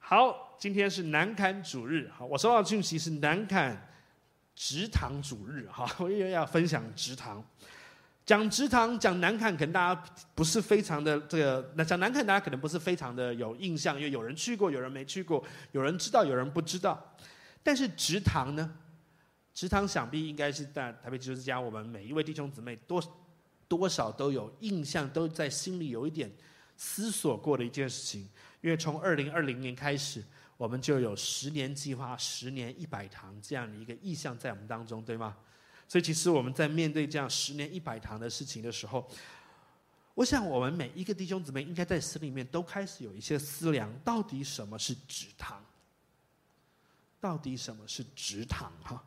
好，今天是南坎主日，好，我收到的讯息是南坎植堂主日，好，我又要分享植堂。讲植堂，讲南坎，可能大家不是非常的讲南坎，大家可能不是非常的有印象，因为有人去过，有人没去过，有人知道，有人不知道。但是植堂呢？植堂想必应该是在台北基督之家，我们每一位弟兄姊妹多少都有印象，都在心里有一点思索过的一件事情。因为从2020年开始，我们就有10年计划、10年100堂这样的一个意向在我们当中，对吗？所以其实我们在面对这样10年100堂的事情的时候，我想我们每一个弟兄姊妹应该在心里面都开始有一些思量，到底什么是植堂？到底什么是植堂？哈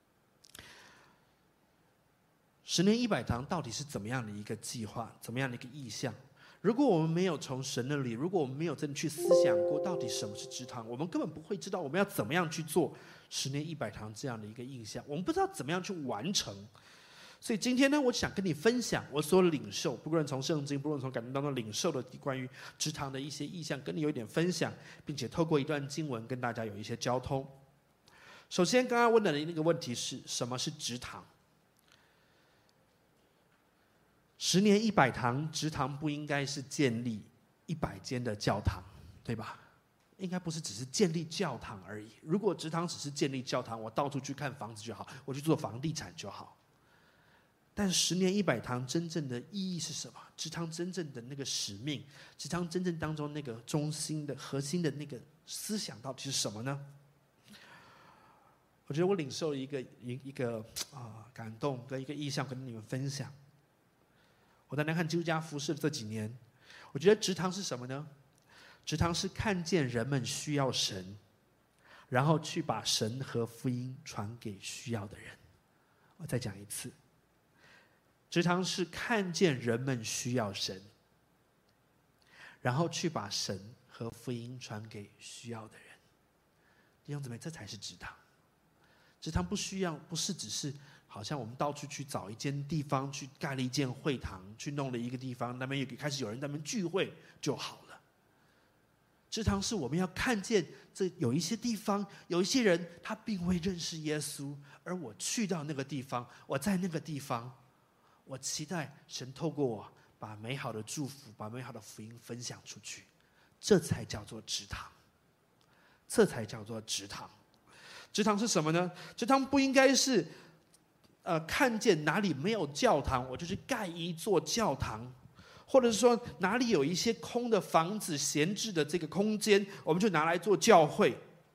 ，10年100堂到底是怎么样的一个计划，怎么样的一个意向？如果我们没有从神那里，如果我们没有真的去思想过到底什么是植堂，我们根本不会知道我们要怎么样去做10年100堂这样的一个印象，我们不知道怎么样去完成。所以今天呢，我想跟你分享我所领受，不论从圣经，不论从感动当中领受的关于植堂的一些意象，跟你有一点分享，并且透过一段经文跟大家有一些交通。首先，刚刚问的那个问题是什么是植堂？10年100堂，植堂不应该是建立100间的教堂，对吧？应该不是只是建立教堂而已。如果植堂只是建立教堂，我到处去看房子就好，我去做房地产就好。但10年100堂真正的意义是什么？植堂真正的那个使命，植堂真正当中那个中心的核心的那个思想到底是什么呢？我觉得我领受了一个感动跟一个意向，跟你们分享。我在南坎基督家服侍这几年，我觉得植堂是什么呢？植堂是看见人们需要神，然后去把神和福音传给需要的人。我再讲一次，植堂是看见人们需要神，然后去把神和福音传给需要的人。弟兄姊妹，这才是植堂。植堂不是只是好像我们到处去找一间地方，去盖了一间会堂，去弄了一个地方，那边也开始有人在那边聚会就好了。植堂是我们要看见这有一些地方，有一些人他并未认识耶稣，而我去到那个地方，我在那个地方，我期待神透过我把美好的祝福，把美好的福音分享出去，这才叫做植堂，这才叫做植堂。植堂是什么呢？植堂不应该是看见哪里没有教堂，我就去盖一座教堂，或者是说哪里有一些空的房子、闲置的这个空间，我们就拿来做教会。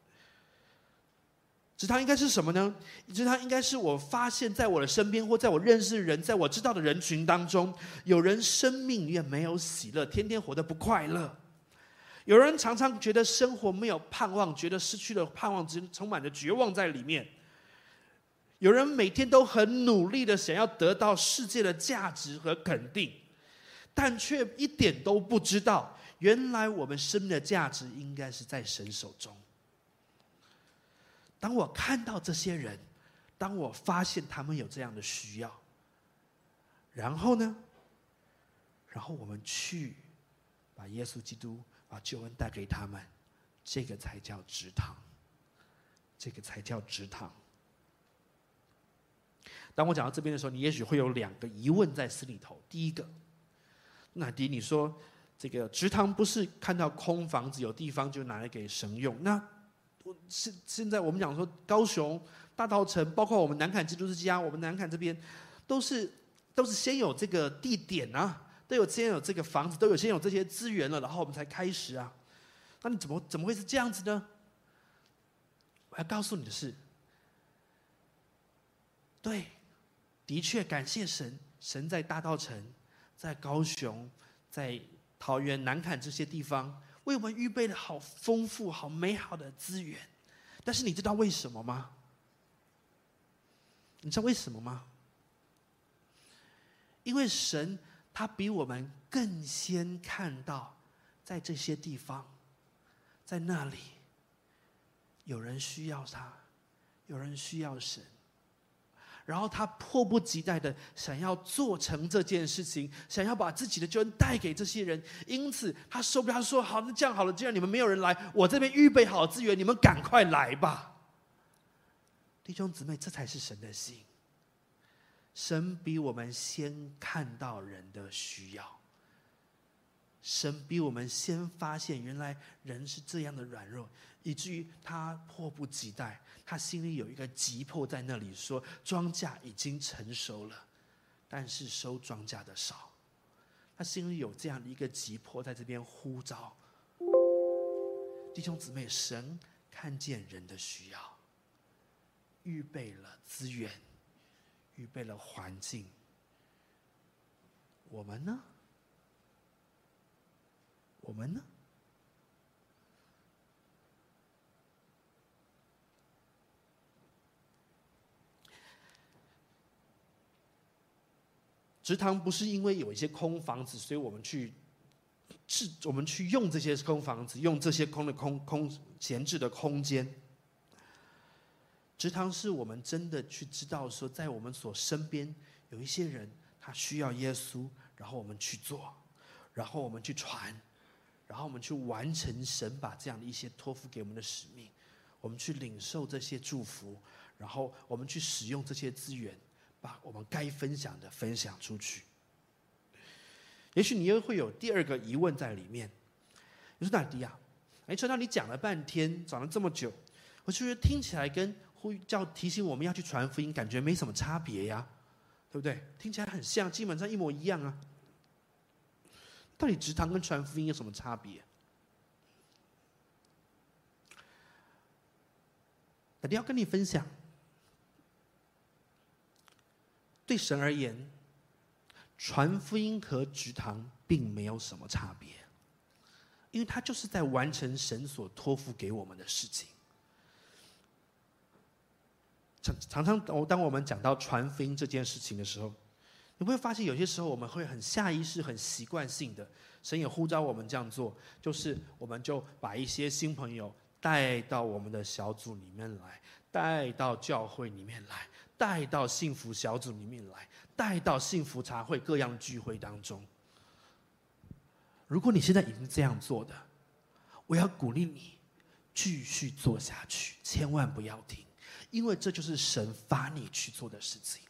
植堂应该是什么呢？植堂应该是我发现在我的身边，或在我认识的人，在我知道的人群当中，有人生命也没有喜乐，天天活得不快乐。有人常常觉得生活没有盼望，觉得失去了盼望，充满着绝望在里面。有人每天都很努力的想要得到世界的价值和肯定，但却一点都不知道，原来我们生命的价值应该是在神手中。当我看到这些人，当我发现他们有这样的需要，然后呢，然后我们去把耶稣基督把救恩带给他们，这个才叫植堂，这个才叫植堂。当我讲到这边的时候，你也许会有2个疑问在心里头。第一个，第一，你说这个植堂不是看到空房子有地方就拿来给神用？那现在我们讲说高雄、大稻埕，包括我们南坎基督之家，我们南坎这边都是先有这个地点啊，都先有这个房子，都有先有这些资源了，然后我们才开始啊。那你怎么会是这样子呢？我要告诉你的是，对，的确感谢神，神在大稻埕、在高雄、在桃园、南坎这些地方为我们预备了好丰富、好美好的资源。但是你知道为什么吗？你知道为什么吗？因为神他比我们更先看到，在这些地方，在那里有人需要他，有人需要神。 然后他迫不及待的想要做成这件事情，想要把自己的救恩带给这些人。因此他受不了，他说：好，那这样好了，既然你们没有人来，我这边预备好资源，你们赶快来吧。弟兄姊妹，这才是神的心。神比我们先看到人的需要，神比我们先发现原来人是这样的软弱，以至于他迫不及待，他心里有一个急迫在那里，说庄稼已经成熟了，但是收庄稼的少。他心里有这样的一个急迫在这边呼召。弟兄姊妹，神看见人的需要，预备了资源，预备了环境。我们呢？我们呢？植堂不是因为有一些空房子，所以我们去用这些空房子，用这些闲置的空间。植堂是我们真的去知道说，在我们所身边有一些人，他需要耶稣，然后我们去做，然后我们去传，然后我们去完成神把这样的一些托付给我们的使命，我们去领受这些祝福，然后我们去使用这些资源，把我们该分享的分享出去。也许你又会有第二个疑问在里面，你说：“那迪亚，传道你讲了半天，讲了这么久，我就觉得听起来跟提醒我们要去传福音，感觉没什么差别呀，对不对？听起来很像，基本上一模一样啊。到底植堂跟传福音有什么差别？”那迪要跟你分享，对神而言，传福音和植堂并没有什么差别，因为它就是在完成神所托付给我们的事情。常常当我们讲到传福音这件事情的时候，你会发现有些时候我们会很下意识、很习惯性的，神也呼召我们这样做，就是我们就把一些新朋友带到我们的小组里面来，带到教会里面来，带到幸福小组里面来，带到幸福茶会各样聚会当中。如果你现在已经这样做的，我要鼓励你继续做下去，千万不要停，因为这就是神发你去做的事情。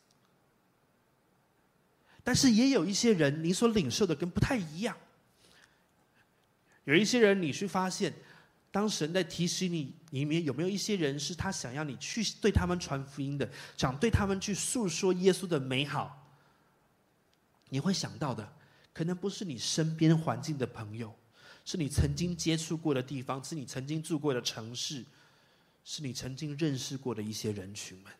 但是也有一些人，你所领受的跟不太一样。有一些人，你去发现，当神在提醒你，里面有没有一些人是他想要你去对他们传福音的，想对他们去诉说耶稣的美好，你会想到的，可能不是你身边环境的朋友，是你曾经接触过的地方，是你曾经住过的城市，是你曾经认识过的一些人群们。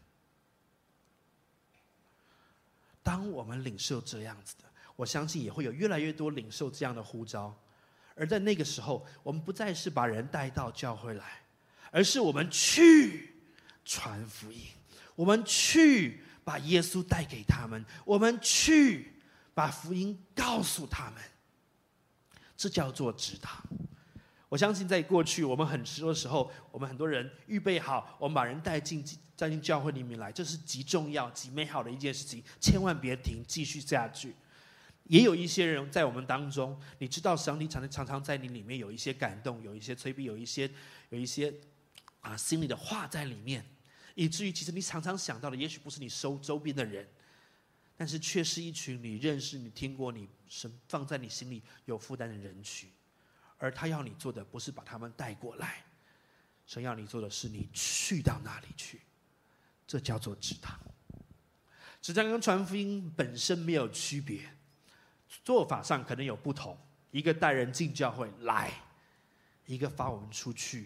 当我们领受这样子的，我相信也会有越来越多领受这样的呼召。而在那个时候，我们不再是把人带到教会来，而是我们去传福音，我们去把耶稣带给他们，我们去把福音告诉他们。这叫做植堂。我相信在过去，我们很多时候，我们很多人预备好，我们把人带进教会里面来，这是极重要、极美好的一件事情，千万别停，继续下去。也有一些人在我们当中，你知道上帝常常在你里面有一些感动，有一些催逼，有一些心里的话在里面，以至于其实你常常想到的，也许不是你周边的人，但是却是一群你认识、你听过、你神放在你心里有负担的人群。而他要你做的不是把他们带过来，神要你做的是你去到那里去，这叫做植堂。植堂跟传福音本身没有区别，做法上可能有不同，一个带人进教会来，一个发我们出去。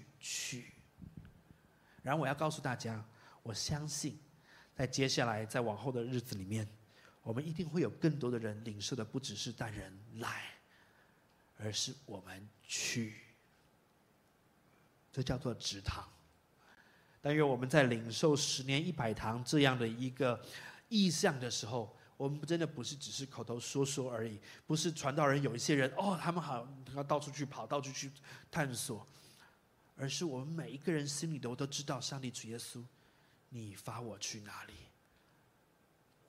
然后我要告诉大家，我相信在接下来在往后的日子里面，我们一定会有更多的人领受的不只是带人来，而是我们去，这叫做植堂。但愿我们在领受10年100堂这样的一个意象的时候，我们真的不是只是口头说说而已，不是传道人有一些人他们好要到处去跑，到处去探索，而是我们每一个人心里都知道，上帝主耶稣，你发我去哪里，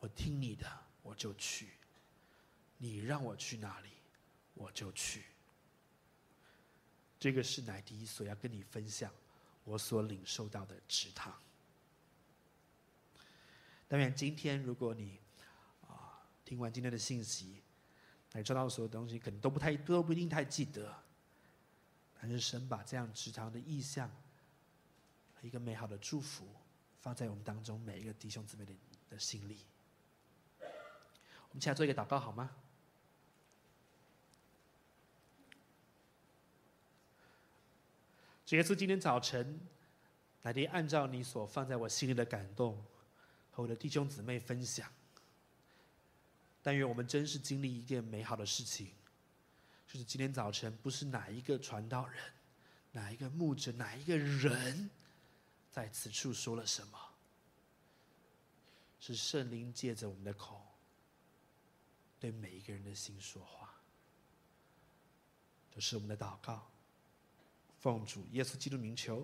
我听你的，我就去。你让我去哪里，我就去。这个是乃迪所要跟你分享我所领受到的职堂。当然，今天如果你听完今天的信息，你知道所有东西可能都不一定太记得，但是神把这样职堂的意象和一个美好的祝福放在我们当中每一个弟兄姊妹的心里。我们起来做一个祷告好吗？主耶稣，今天早晨，乃迪按照你所放在我心里的感动，和我的弟兄姊妹分享。但愿我们真是经历一件美好的事情，就是今天早晨不是哪一个传道人、哪一个牧者、哪一个人在此处说了什么，是圣灵借着我们的口对每一个人的心说话。这是我们的祷告，奉主耶稣基督名求。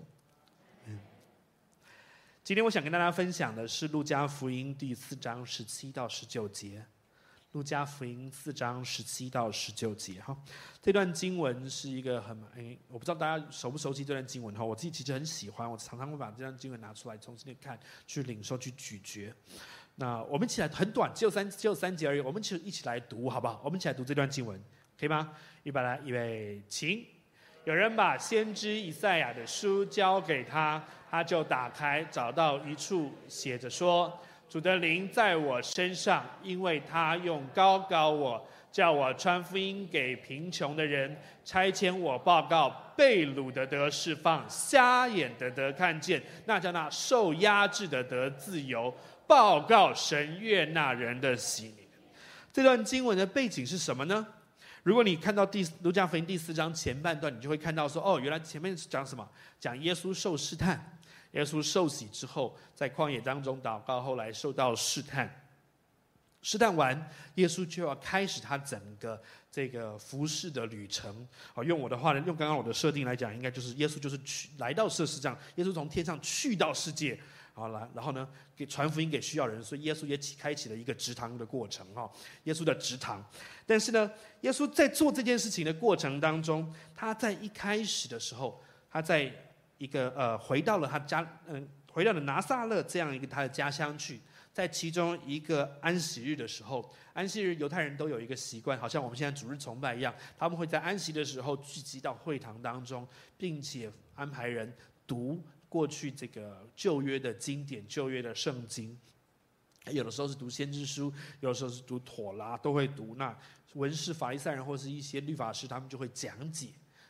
今天我想跟大家分享的是路加福音第4章17到19节。路加福音4章17到19节哈，这段经文是一个我不知道大家熟不熟悉这段经文哈，我自己其实很喜欢，我常常会把这段经文拿出来重新看，去领受，去咀嚼。那我们一起来，很短，只有三节而已，我们一起来读好不好？我们一起来读这段经文，可以吗？预备，请。有人把先知以赛亚的书交给他，他就打开，找到一处写着说：主的灵在我身上，因为他用膏膏我，叫我传福音给贫穷的人，差遣我报告被掳的得释放，瞎眼的得看见，那叫那受压制的得自由，报告神悦纳人的喜年。这段经文的背景是什么呢？如果你看到路加福音第4章前半段，你就会看到说，原来前面是讲什么？讲耶稣受试探，耶稣受洗之后，在旷野当中祷告，后来受到试探。试探完，耶稣就要开始他整个这个服事的旅程。用我的话呢，用刚刚我的设定来讲，应该就是耶稣就是来到世上，耶稣从天上去到世界。然后呢，给传福音给需要人，所以耶稣也开启了一个职堂的过程耶稣的职堂。但是呢，耶稣在做这件事情的过程当中，他在一开始的时候，他在一个回到了回到了拿撒勒这样一个他的家乡去。在其中一个安息日的时候，安息日犹太人都有一个习惯，好像我们现在主日崇拜一样，他们会在安息的时候聚集到会堂当中，并且安排人读过去这个旧约的经典、旧约的圣经，有的时候是读先知书，有的时候是读妥拉，都会读。那文士、法利赛人或是一些律法师，他们就会讲解。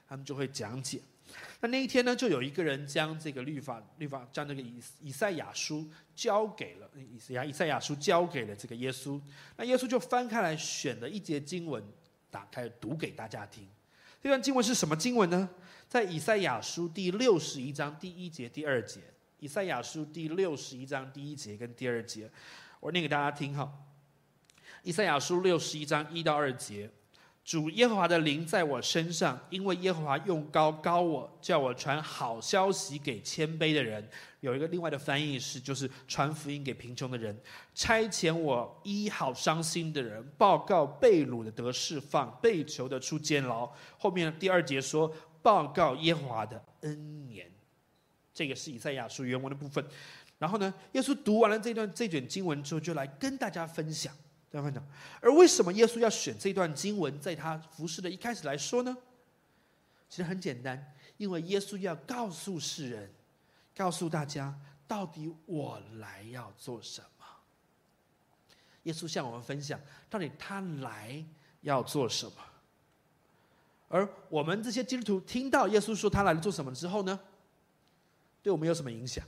那一天呢，就有一个人将这个将这个以赛亚书交给了这个耶稣。那耶稣就翻开来选了一节经文，打开读给大家听。这段经文是什么经文呢？在以赛亚书第61章第1节、第2节。以赛亚书第61章第1节跟第2节，我念给大家听哈。以赛亚书61章1到2节。主耶和华的灵在我身上，因为耶和华用膏膏我，叫我传好消息给谦卑的人。有一个另外的翻译就是传福音给贫穷的人，差遣我医好伤心的人，报告被掳的得释放，被囚的出监牢。后面第2节说，报告耶和华的恩年。这个是以赛亚书原文的部分。然后呢，耶稣读完了这卷经文之后，就来跟大家分享。而为什么耶稣要选这段经文在他服事的一开始来说呢？其实很简单，因为耶稣要告诉世人，告诉大家到底我来要做什么。耶稣向我们分享到底他来要做什么。而我们这些基督徒听到耶稣说他来做什么之后呢，对我们有什么影响？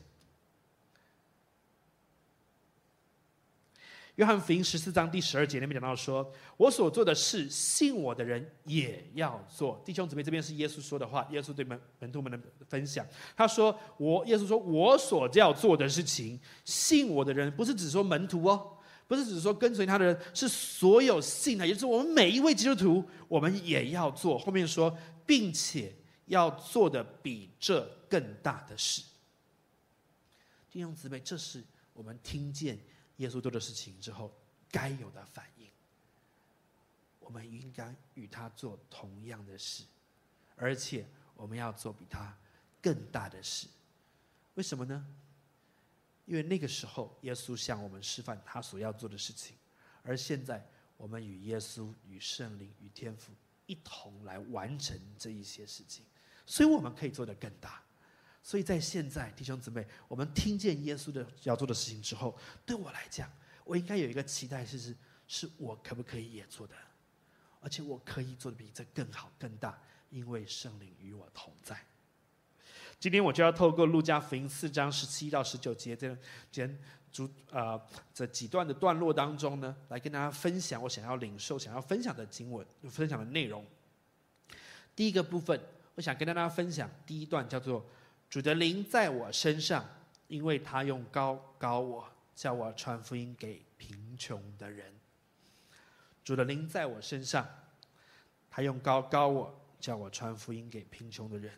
约翰福音14章第12节那边讲到说，我所做的事，信我的人也要做。弟兄姊妹，这边是耶稣说的话，耶稣对门徒们的分享。他说，耶稣说，我所要做的事情，信我的人，不是只说门徒不是只说跟随他的人，是所有信的，也就是我们每一位基督徒，我们也要做。后面说，并且要做的比这更大的事。弟兄姊妹，这是我们听见耶稣做的事情之后该有的反应。我们应该与他做同样的事，而且我们要做比他更大的事。为什么呢？因为那个时候耶稣向我们示范他所要做的事情，而现在我们与耶稣、与圣灵、与天父一同来完成这一些事情，所以我们可以做得更大。所以在现在，弟兄姊妹，我们听见耶稣的要做的事情之后，对我来讲，我应该有一个期待，是我可不可以也做的，而且我可以做的比这更好、更大，因为圣灵与我同在。今天我就要透过路加福音4章17到19节这几段的段落当中呢，来跟大家分享我想要领受、想要分享的经文、分享的内容。第一个部分，我想跟大家分享第一段，叫做“主的灵在我身上，因为他用膏膏我，叫我传福音给贫穷的人。”主的灵在我身上，他用膏膏我，叫我传福音给贫穷的人。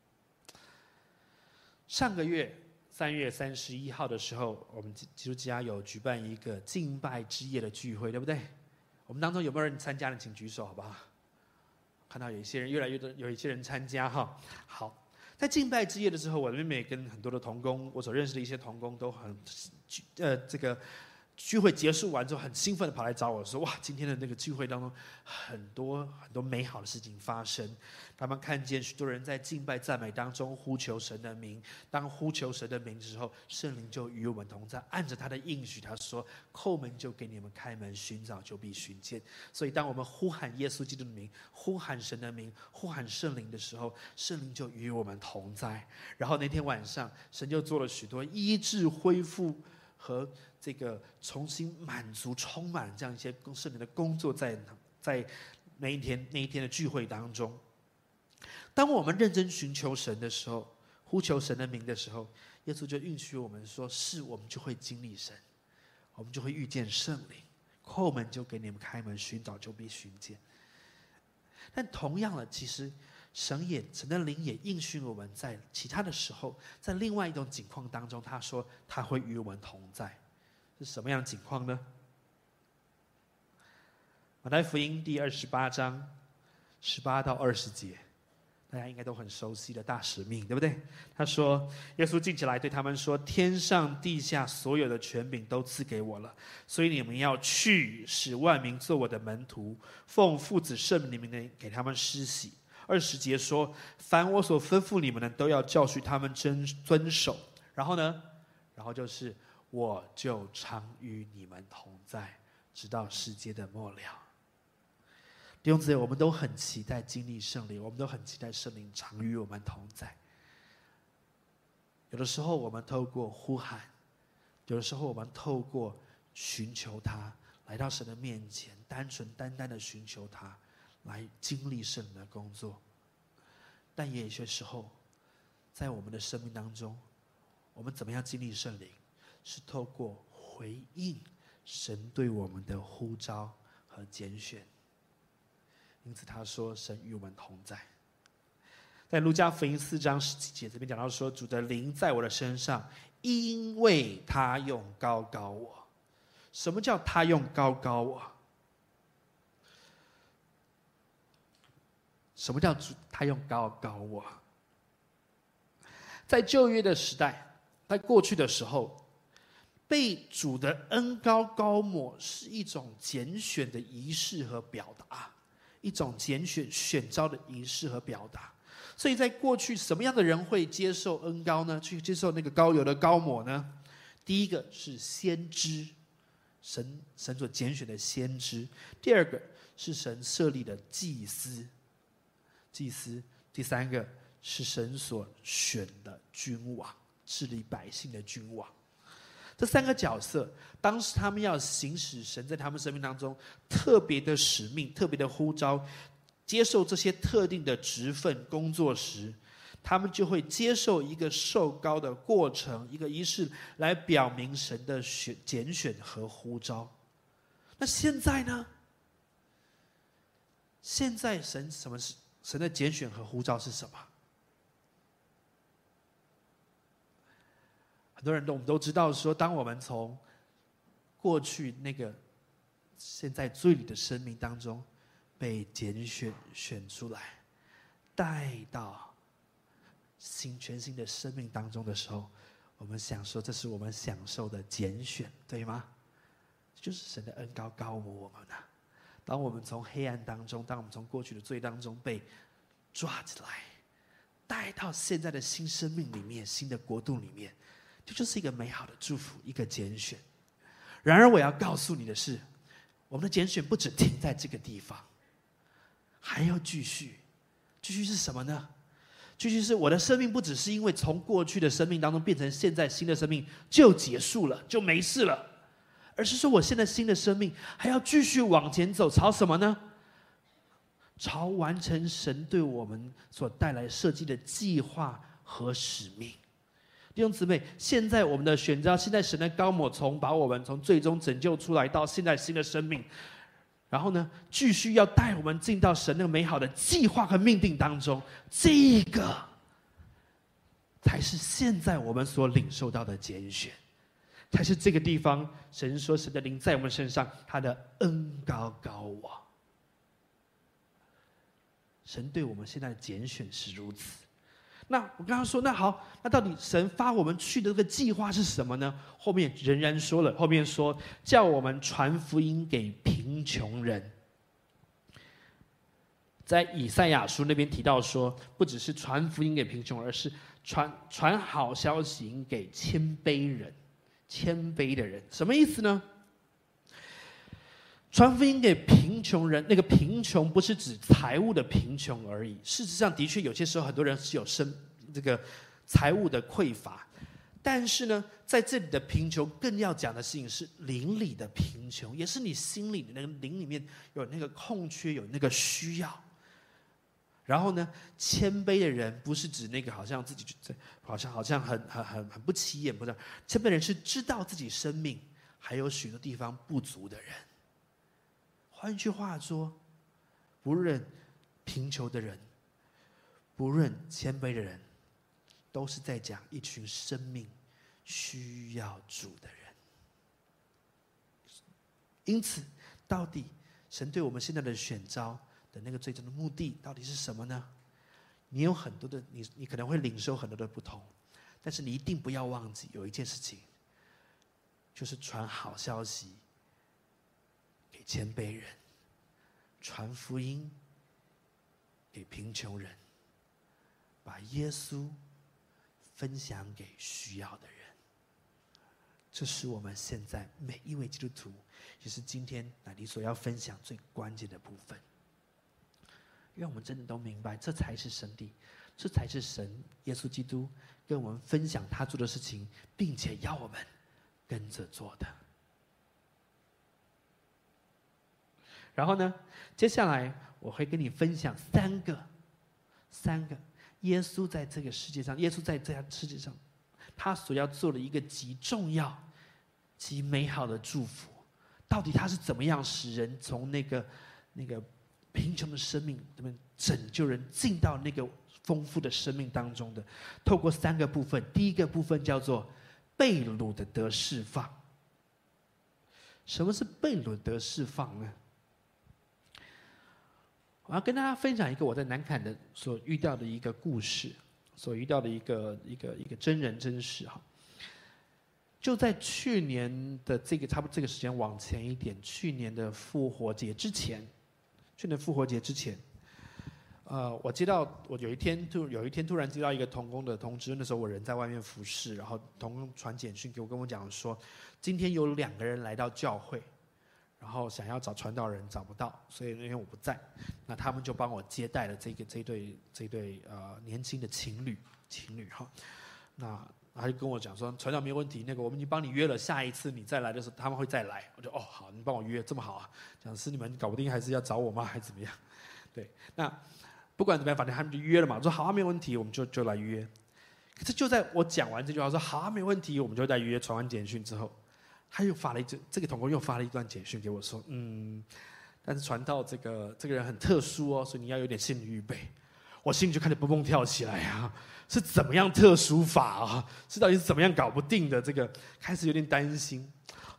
上个月3月31号的时候，我们基督家有举办一个敬拜之夜的聚会，对不对？我们当中有没有人参加的，请举手好不好？看到有一些人，越来越多，有一些人参加哈。好，在敬拜之夜的时候，我的妹妹跟很多的同工，我所认识的一些同工都很这个聚会结束完之后，很兴奋的跑来找我说：“哇，今天的那个聚会当中，很多美好的事情发生。他们看见许多人在敬拜赞美当中呼求神的名。当呼求神的名的时候，圣灵就与我们同在，按着他的应许，他说：叩门就给你们开门，寻找就必寻见。所以，当我们呼喊耶稣基督的名，呼喊神的名，呼喊圣灵的时候，圣灵就与我们同在。然后那天晚上，神就做了许多医治、恢复和这个重新满足、充满这样一些圣灵的工作在那一天的聚会当中。当我们认真寻求神的时候，呼求神的名的时候，耶稣就允许我们说：是，我们就会经历神，我们就会遇见圣灵。叩门就给你们开门，寻找就必寻见。但同样的，其实神的灵也应许我们在其他的时候，在另外一种境况当中，他说他会与我们同在。是什么样的境况呢？马太福音第28章18到20节，大家应该都很熟悉的大使命，对不对？他说，耶稣近起来对他们说：天上地下所有的权柄都赐给我了，所以你们要去，使万民做我的门徒，奉父子圣灵的名给他们施洗。20节说：凡我所吩咐你们的，都要教训他们遵守。然后呢？然后就是我就常与你们同在，直到世界的末了。弟兄姊妹，我们都很期待经历圣灵，我们都很期待圣灵常与我们同在。有的时候我们透过呼喊，有的时候我们透过寻求他，来到神的面前，单单的寻求他，来经历圣灵的工作。但也有些时候，在我们的生命当中，我们怎么样经历圣灵？是透过回应神对我们的呼召和拣选。因此他说神与我们同在。在路加福音4章17节这边讲到说，主的灵在我的身上，因为他用膏膏我。什么叫他用膏膏我？什么叫他用膏膏我？在旧约的时代，在过去的时候，被主的恩膏膏抹是一种拣选的仪式和表达，一种拣选选召的仪式和表达。所以在过去，什么样的人会接受恩膏呢？去接受那个膏油的膏抹呢？第一个是先知，神所拣选的先知；第二个是神设立的祭司；第三个是神所选的君王，治理百姓的君王。这三个角色，当时他们要行使神在他们生命当中特别的使命、特别的呼召，接受这些特定的职分工作时，他们就会接受一个受膏的过程，一个仪式，来表明神的拣选和呼召。那现在呢？现在神的拣选和呼召是什么？很多人我们都知道说，当我们从过去那个现在罪里的生命当中被拣选出来，带到全新的生命当中的时候，我们想说这是我们享受的拣选，对吗？就是神的恩膏抹我们啊。当我们从黑暗当中，当我们从过去的罪当中被抓起来，带到现在的新生命里面，新的国度里面，这就是一个美好的祝福，一个拣选。然而我要告诉你的是，我们的拣选不只停在这个地方，还要继续。继续是什么呢？继续是我的生命不只是因为从过去的生命当中变成现在新的生命就结束了，就没事了，而是说我现在新的生命还要继续往前走，朝什么呢？朝完成神对我们所带来设计的计划和使命。弟兄姊妹，现在我们的选召，现在神的膏抹把我们从最终拯救出来，到现在新的生命，然后呢，继续要带我们进到神那个美好的计划和命定当中，这个才是现在我们所领受到的拣选，才是这个地方神说神的灵在我们身上，他的恩膏我。神对我们现在的拣选是如此。那我刚刚说，那好，那到底神发我们去的这个计划是什么呢？后面仍然说了，后面说叫我们传福音给贫穷人。在以赛亚书那边提到说，不只是传福音给贫穷，而是传好消息给谦卑人。谦卑的人什么意思呢？传福音给贫穷人，那个贫穷不是指财务的贫穷而已。事实上，的确有些时候很多人是有这个财务的匮乏，但是呢，在这里的贫穷更要讲的事情是灵里的贫穷，也是你心里的那个灵里面有那个空缺，有那个需要。然后呢，谦卑的人不是指那个好像自己好像很不起眼，不是。谦卑的人是知道自己生命还有许多地方不足的人。换句话说，不论贫穷的人，不论谦卑的人，都是在讲一群生命需要主的人。因此，到底神对我们现在的选召的那个最终的目的到底是什么呢？你有很多的你可能会领受很多的不同，但是你一定不要忘记有一件事情，就是传好消息给谦卑人，传福音给贫穷人，把耶稣分享给需要的人。这是我们现在每一位基督徒，也是今天乃迪所要分享最关键的部分。让我们真的都明白，这才是神这才是神耶稣基督跟我们分享他做的事情，并且要我们跟着做的。然后呢，接下来我会跟你分享三个耶稣在这个世界上，耶稣在这世界上，他所要做的一个极重要、极美好的祝福，到底他是怎么样使人从那个贫穷的生命里面拯救人进到那个丰富的生命当中的？透过三个部分，第一个部分叫做被掳的得释放。什么是被掳得释放呢？我要跟大家分享一个我在南坎的所遇到的一个故事，所遇到的一个真人真事哈。就在去年的差不多这个时间往前一点，去年的复活节之前，我有一天突然接到一个同工的通知，那时候我人在外面服侍，然后同工传简讯给我，跟我讲说，今天有2个人来到教会，然后想要找传道人找不到，所以那天我不在，那他们就帮我接待了这一对年轻的情侣哈，那他就跟我讲说，传道没有问题，那个我们已经帮你约了，下一次你再来的时候他们会再来。我就好，你帮我约这么好啊？讲是你们搞不定，还是要找我吗？还是怎么样？对，那不管怎么样，反正他们就约了嘛。我说好啊，没有问题，我们就来约。可是就在我讲完这句话说好啊，没有问题，我们就在约，传完简讯之后，他又发了这个同工又发了一段简讯给我说，但是传道这个人很特殊哦，所以你要有点心理预备。我心里就开始蹦蹦跳起来啊，是怎么样特殊法啊？是到底是怎么样搞不定的？这个开始有点担心。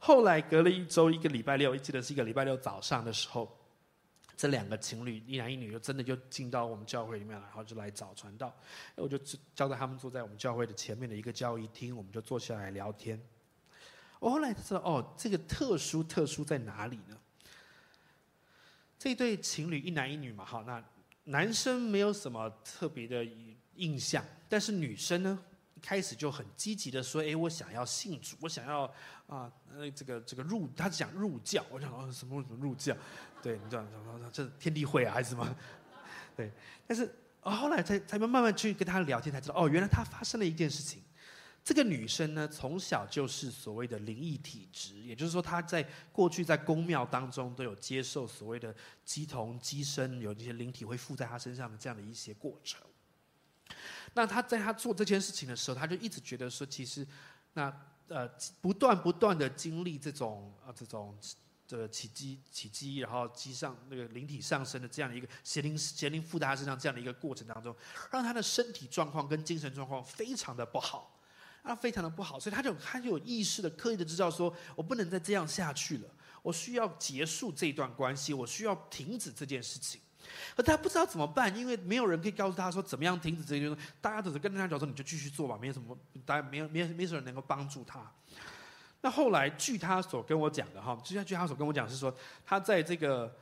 后来隔了一周，一个礼拜六，记得是一个礼拜六早上的时候，这两个情侣一男一女就真的就进到我们教会里面来，然后就来找传道。我就交代他们坐在我们教会的前面的一个交谊厅，我们就坐下来聊天。我后来知道，哦，这个特殊在哪里呢？这对情侣一男一女嘛，好，那男生没有什么特别的印象，但是女生呢，一开始就很积极的说：“哎，我想要信主，我想要这个他讲入教。”我想什么入教？对，你知道这天地会啊还是什么？对，但是后来才慢慢去跟他聊天，才知道哦，原来他发生了一件事情。这个女生呢，从小就是所谓的灵异体质，也就是说，她在过去在宫庙当中都有接受所谓的乩童、乩身，有一些灵体会附在她身上的这样的一些过程。那她在她做这件事情的时候，她就一直觉得说，其实不断的经历这种起机，然后机上那个灵体上升的这样的一个邪灵附在她身上这样的一个过程当中，让她的身体状况跟精神状况非常的不好。非常的不好，所以他就有意识的、刻意的知道说，我不能再这样下去了，我需要结束这段关系，我需要停止这件事情。可他不知道怎么办，因为没有人可以告诉他说怎么样停止这件事，大家只是跟他讲说你就继续做吧，没有什么，大家没什么人能够帮助他。那后来据他所跟我讲的哈，据他所跟我讲是说，他在这个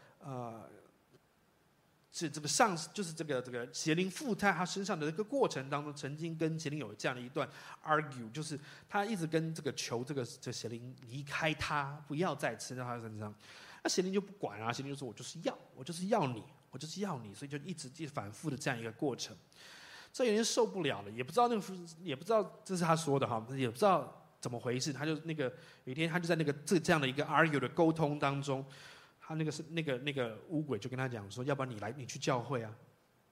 是这个就是这个邪灵附在他身上的这个过程当中，曾经跟邪灵有这样的一段 argue， 就是他一直跟求这邪灵离开他，不要再吃到他身上。那邪灵就不管啊，邪灵就说我就是要你，所以就一直反复的这样一个过程。这有点受不了了，也不知道这是他说的哈，也不知道怎么回事。他就有一天他就在这样的一个 argue 的沟通当中。他那个巫鬼就跟他讲说，要不然你去教会啊，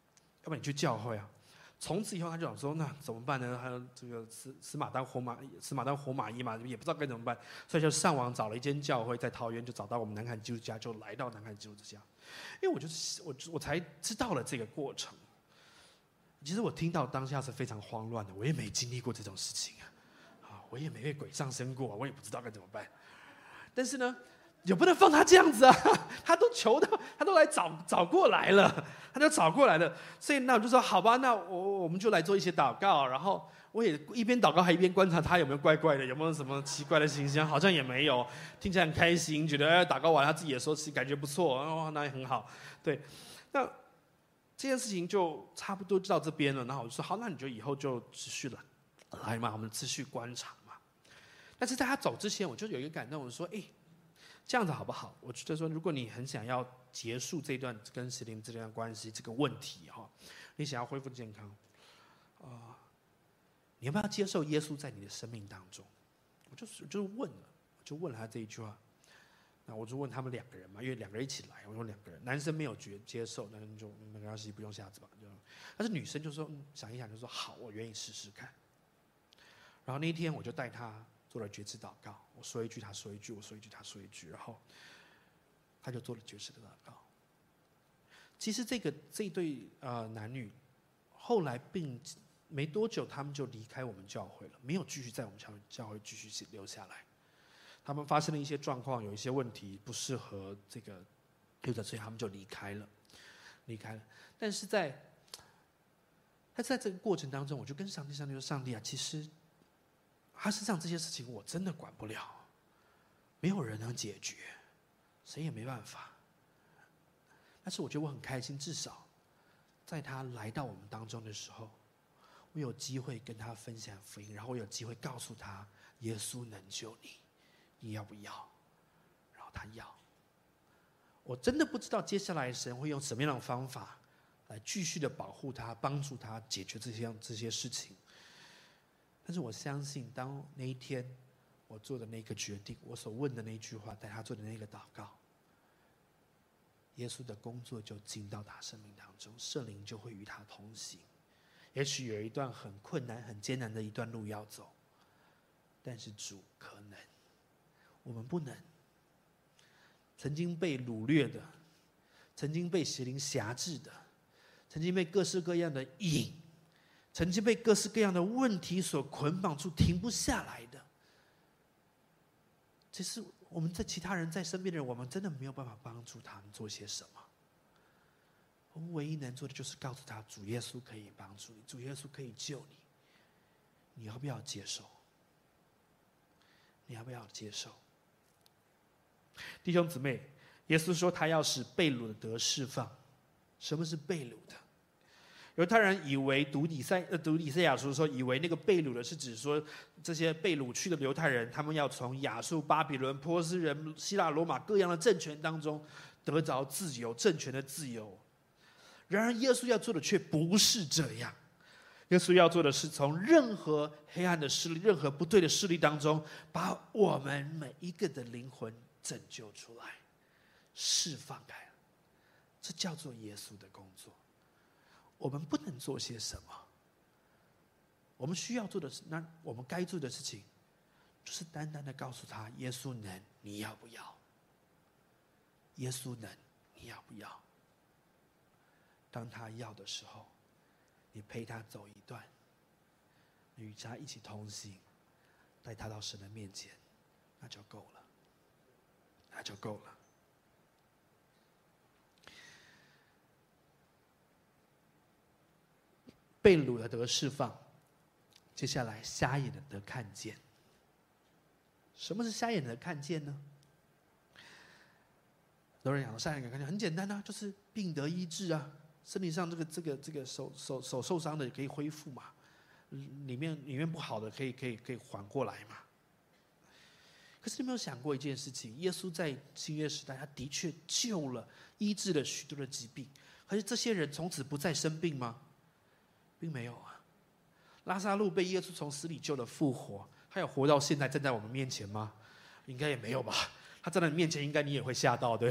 从此以后他就想说，那怎么办呢？还有这个死马当活马医嘛，也不知道该怎么办，所以就上网找了一间教会，在桃园就找到我们南坎基督家，就来到南坎基督家。因为我才知道了这个过程。其实我听到当下是非常慌乱的，我也没经历过这种事情啊，我也没被鬼上身过，我也不知道该怎么办。但是呢，也不能放他这样子啊！他都求到，他都来找过来了，所以那我就说好吧，那我们就来做一些祷告，然后我也一边祷告还一边观察他有没有怪怪的，有没有什么奇怪的形象，好像也没有，听起来很开心，觉得祷告完他自己也说感觉不错，哦，那也很好，对，那这件事情就差不多就到这边了，然后我就说好，那你就以后就持续来嘛，我们持续观察嘛。但是在他走之前，我就有一个感动，我说这样子好不好？我觉得说，如果你很想要结束这段跟邪灵这段关系这个问题哈，你想要恢复健康，你要不要接受耶稣在你的生命当中？我就问了他这一句话。那我就问他们两个人嘛，因为两个人一起来，我说两个人，男生没有接受，那就没关系，不用下子吧。但是女生就说，想一想就说好，我愿意试试看。然后那一天我就带他做了决志祷告，我说一句他说一句，我说一句他说一句，然后他就做了决志的祷告。其实这一对男女后来并没多久，他们就离开我们教会了，没有继续在我们教会继续留下来。他们发生了一些状况，有一些问题不适合这个所以他们就离开了。但是在这个过程当中，我就跟上帝说：“上帝啊，其实他身上这些事情我真的管不了，没有人能解决，谁也没办法。但是我觉得我很开心，至少在他来到我们当中的时候，我有机会跟他分享福音，然后我有机会告诉他，耶稣能救你。”你要不要？然后他要。我真的不知道接下来神会用什么样的方法来继续的保护他，帮助他解决这些事情。但是我相信，当那一天我做的那个决定，我所问的那句话，带他做的那个祷告，耶稣的工作就进到他生命当中，圣灵就会与他同行。也许有一段很困难、很艰难的一段路要走，但是主可能。我们不能。曾经被掳掠的，曾经被邪灵辖制的，曾经被各式各样的瘾，曾经被各式各样的问题所捆绑住停不下来的， 其实我们在其他人在身边的人，我们真的没有办法帮助他们做些什么。我们唯一能做的就是告诉他，主耶稣可以帮助你，主耶稣可以救你。你要不要接受？你要不要接受？弟兄姊妹，耶稣说他要使被掳的得释放。什么是被掳的？犹太人以为读以赛亚书说，以为那个被掳的是指说这些被掳去的犹太人，他们要从亚述、巴比伦、波斯人、希腊、罗马各样的政权当中得着自由，政权的自由。然而耶稣要做的却不是这样，耶稣要做的是从任何黑暗的势力、任何不对的势力当中，把我们每一个的灵魂拯救出来，释放开了。这叫做耶稣的工作。我们不能做些什么，我们需要做的是，那我们该做的事情，就是单单的告诉他：耶稣能，你要不要？耶稣能，你要不要？当他要的时候，你陪他走一段，你与他一起同行，带他到神的面前，那就够了，那就够了。被掳的得释放，接下来瞎眼的得看见。什么是瞎眼的看见呢？有人讲瞎眼的看见很简单啊，就是病得医治啊，身体上这个手受伤的也可以恢复嘛，里面不好的可以缓过来嘛。可是你有没有想过一件事情？耶稣在新约时代，他的确救了、医治了许多的疾病，可是这些人从此不再生病吗？并没有啊。拉撒路被耶稣从死里救了复活，他有活到现在站在我们面前吗？应该也没有吧。他站在你面前，应该你也会吓到，对？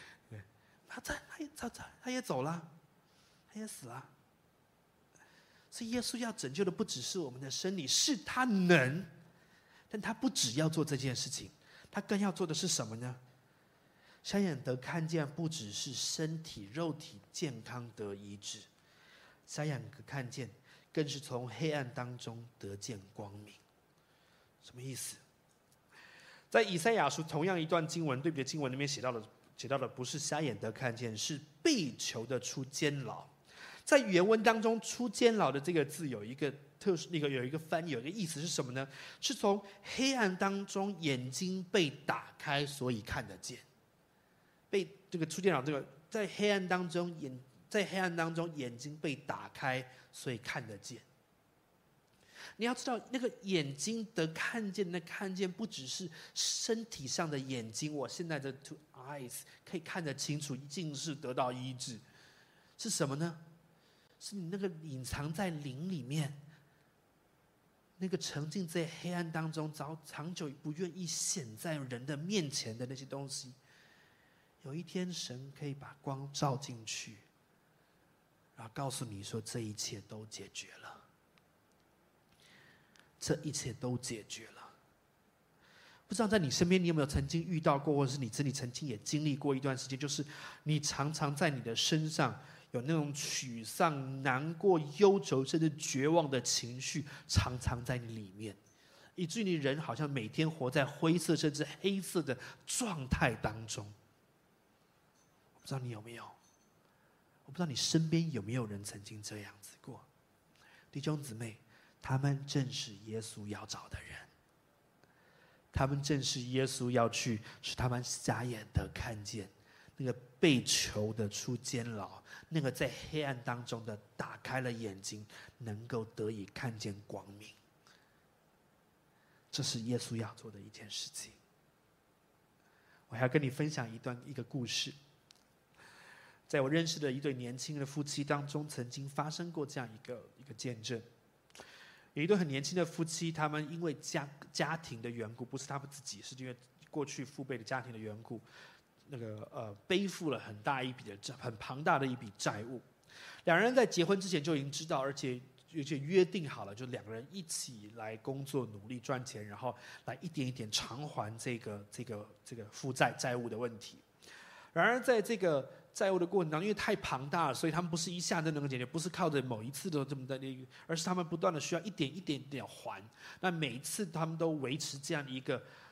他也走了，他也死了。所以耶稣要拯救的不只是我们的身体，是他能，但他不只要做这件事情，他更要做的是什么呢？瞎眼得看见，不只是身体肉体健康得医治，瞎眼得看见，更是从黑暗当中得见光明。什么意思？在以赛亚书同样一段经文，对比的经文里面写到的不是瞎眼得看见，是被囚的出监牢。在原文当中，出监牢的这个字有一个特殊，有一个翻译，有一个意思是什么呢？是从黑暗当中眼睛被打开，所以看得见。被这个出监牢，这个在黑暗当中眼睛被打开，所以看得见。你要知道，那个眼睛的看见，那看见不只是身体上的眼睛，我现在的 two eyes 可以看得清楚，近视得到医治，是什么呢？是你那个隐藏在灵里面，那个沉浸在黑暗当中，长久不愿意显在人的面前的那些东西，有一天神可以把光照进去，然后告诉你说，这一切都解决了。这一切都解决了。不知道在你身边，你有没有曾经遇到过，或者是你自己曾经也经历过一段时间，就是你常常在你的身上有那种沮丧、难过、忧愁，甚至绝望的情绪，常常在你里面，以至于你人好像每天活在灰色甚至黑色的状态当中。我不知道你有没有，我不知道你身边有没有人曾经这样子过。弟兄姊妹，他们正是耶稣要找的人，他们正是耶稣要去使他们瞎眼的看见，那个被囚的出监牢，那个在黑暗当中的打开了眼睛，能够得以看见光明。这是耶稣要做的一件事情。我还要跟你分享一个故事。在我认识的一对年轻的夫妻当中，曾经发生过这样一个见证。有一对很年轻的夫妻，他们因为家庭的缘故，不是他们自己，是因为过去父辈的家庭的缘故，背负了很庞大的一笔债务。两人在结婚之前就已经知道，而且约定好了，就两个人一起来工作，努力赚钱，然后来一点一点偿还这个负债务的问题。然而在这个债务的过程当中，因为太庞大了，所以他们不是一下就能够解决，不是靠着某一次的这么的，而是他们不断的需要一点一点还。那每一次他们都维持这样一个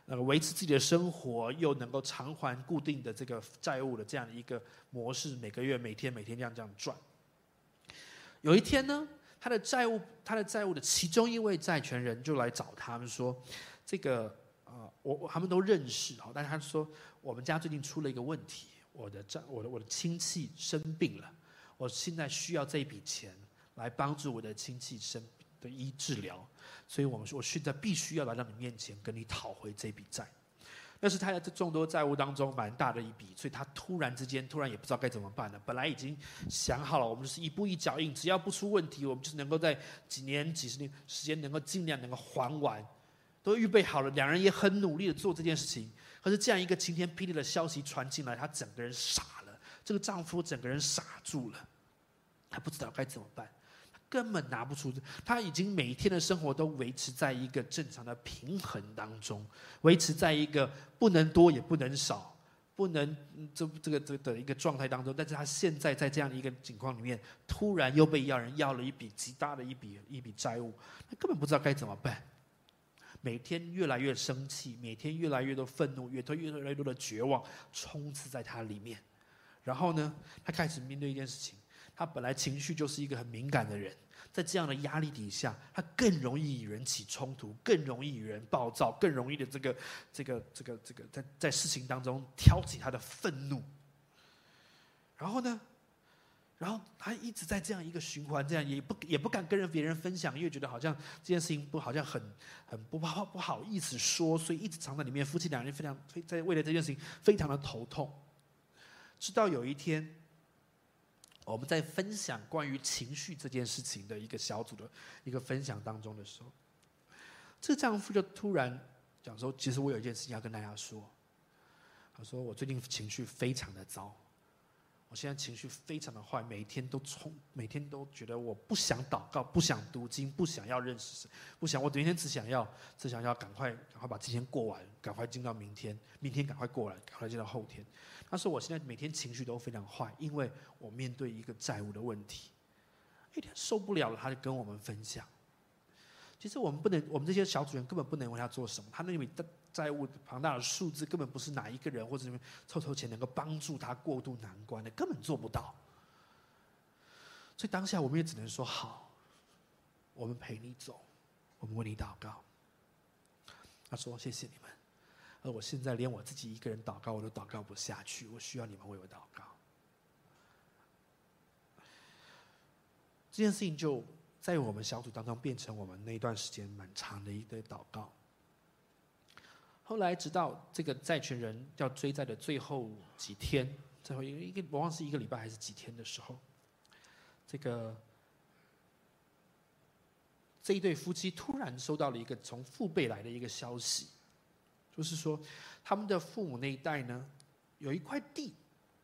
维持自己的生活，又能够偿还固定的这个债务的这样的一个模式，每个月、每天这样转。有一天呢，他的债务的其中一位债权人就来找他们说，这个他们都认识，但是他说我们家最近出了一个问题，我的亲戚生病了，我现在需要这一笔钱来帮助我的亲戚的治疗，所以我现在必须要来到你面前跟你讨回这笔债。那是他在这众多债务当中蛮大的一笔，所以他突然也不知道该怎么办了。本来已经想好了，我们就是一步一脚印，只要不出问题，我们就是能够在几年、几十年时间能够尽量能够还完，都预备好了。两人也很努力的做这件事情。可是这样一个晴天霹雳的消息传进来，他整个人傻了。这个丈夫整个人傻住了，他不知道该怎么办。根本拿不出，他已经每一天的生活都维持在一个正常的平衡当中，维持在一个不能多也不能少，不能这个的一个状态当中。但是他现在在这样的一个情况里面，突然又被人要了一笔极大的一笔债务，他根本不知道该怎么办。每天越来越生气，每天越来越多愤怒，越来越多的绝望充斥在他里面。然后呢，他开始面对一件事情。他本来情绪就是一个很敏感的人，在这样的压力底下，他更容易与人起冲突，更容易与人暴躁，更容易的在事情当中挑起他的愤怒。然后呢，他一直在这样一个循环，这样也不敢跟别人分享，因为觉得好像这件事情好像很不好意思说，所以一直藏在里面。夫妻两人在为了这件事情非常的头痛。直到有一天，我们在分享关于情绪这件事情的一个小组的一个分享当中的时候，这个丈夫就突然讲说：“其实我有一件事情要跟大家说。”他说：“我最近情绪非常的糟，我现在情绪非常的坏，每天都觉得我不想祷告，不想读经，不想要认识神，我每天只想要赶快把今天过完，赶快进到明天赶快过来，赶快进到后天。”他说：“我现在每天情绪都非常坏，因为我面对一个债务的问题。”一天受不了了，他就跟我们分享。其实我们这些小组员根本不能为他做什么。他那笔债务庞大的数字，根本不是哪一个人或者凑钱能够帮助他过渡难关的，根本做不到。所以当下我们也只能说好，我们陪你走，我们为你祷告。他说：“谢谢你们。”而我现在连我自己一个人祷告我都祷告不下去，我需要你们为我祷告。这件事情就在我们小组当中变成我们那一段时间蛮长的一个祷告。后来直到这个债权人要追债的最后几天，最后我忘了是1个礼拜还是几天的时候，这一对夫妻突然收到了一个从父辈来的一个消息。就是说，他们的父母那一代呢，有一块地，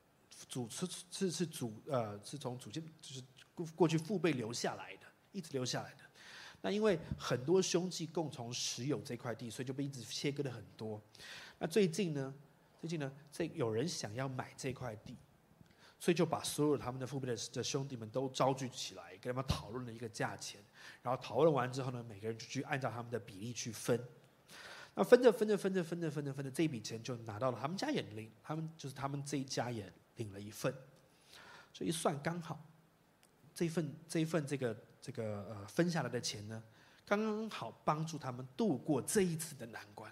是从祖先就是过去父辈留下来的，一直留下来的。那因为很多兄弟共同持有这块地，所以就被一直切割了很多。那最近呢，有人想要买这块地，所以就把所有他们的父辈的兄弟们都召集起来，跟他们讨论了一个价钱。然后讨论完之后呢，每个人就去按照他们的比例去分。那分着，这一笔钱就拿到了他们家也领，他们这一家也领了一份，所以一算刚好，这一份分下来的钱呢，刚刚好帮助他们度过这一次的难关，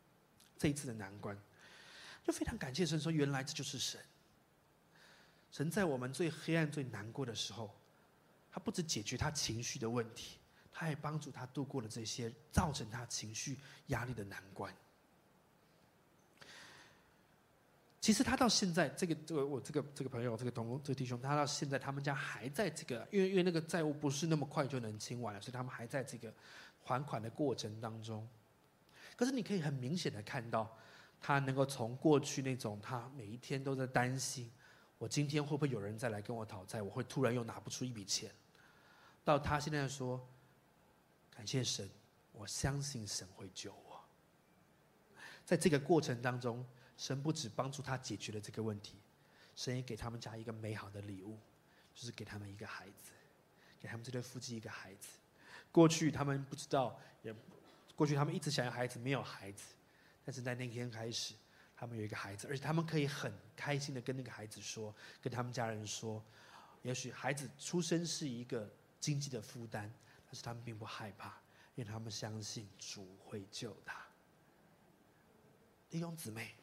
就非常感谢神，说原来这就是神。神在我们最黑暗、最难过的时候，他不只解决他情绪的问题。他还帮助他度过了这些造成他情绪压力的难关。其实他到现在，我这个朋友，这个弟兄，他到现在他们家还在这个，因为那个债务不是那么快就能清完了，所以他们还在这个还款的过程当中。可是你可以很明显的看到，他能够从过去那种他每一天都在担心，我今天会不会有人再来跟我讨债，我会突然又拿不出一笔钱，到他现在说，感谢神，我相信神会救我。在这个过程当中，神不只帮助他解决了这个问题，神也给他们家一个美好的礼物，就是给他们一个孩子，给他们这对夫妻一个孩子。过去他们不知道，过去他们一直想要孩子，没有孩子。 但是在那天开始，他们有一个孩子，而且他们可以很开心的跟那个孩子说，跟他们家人说，也许孩子出生是一个经济的负担，但是他们并不害怕，因为他们相信主会救他。弟兄姊妹，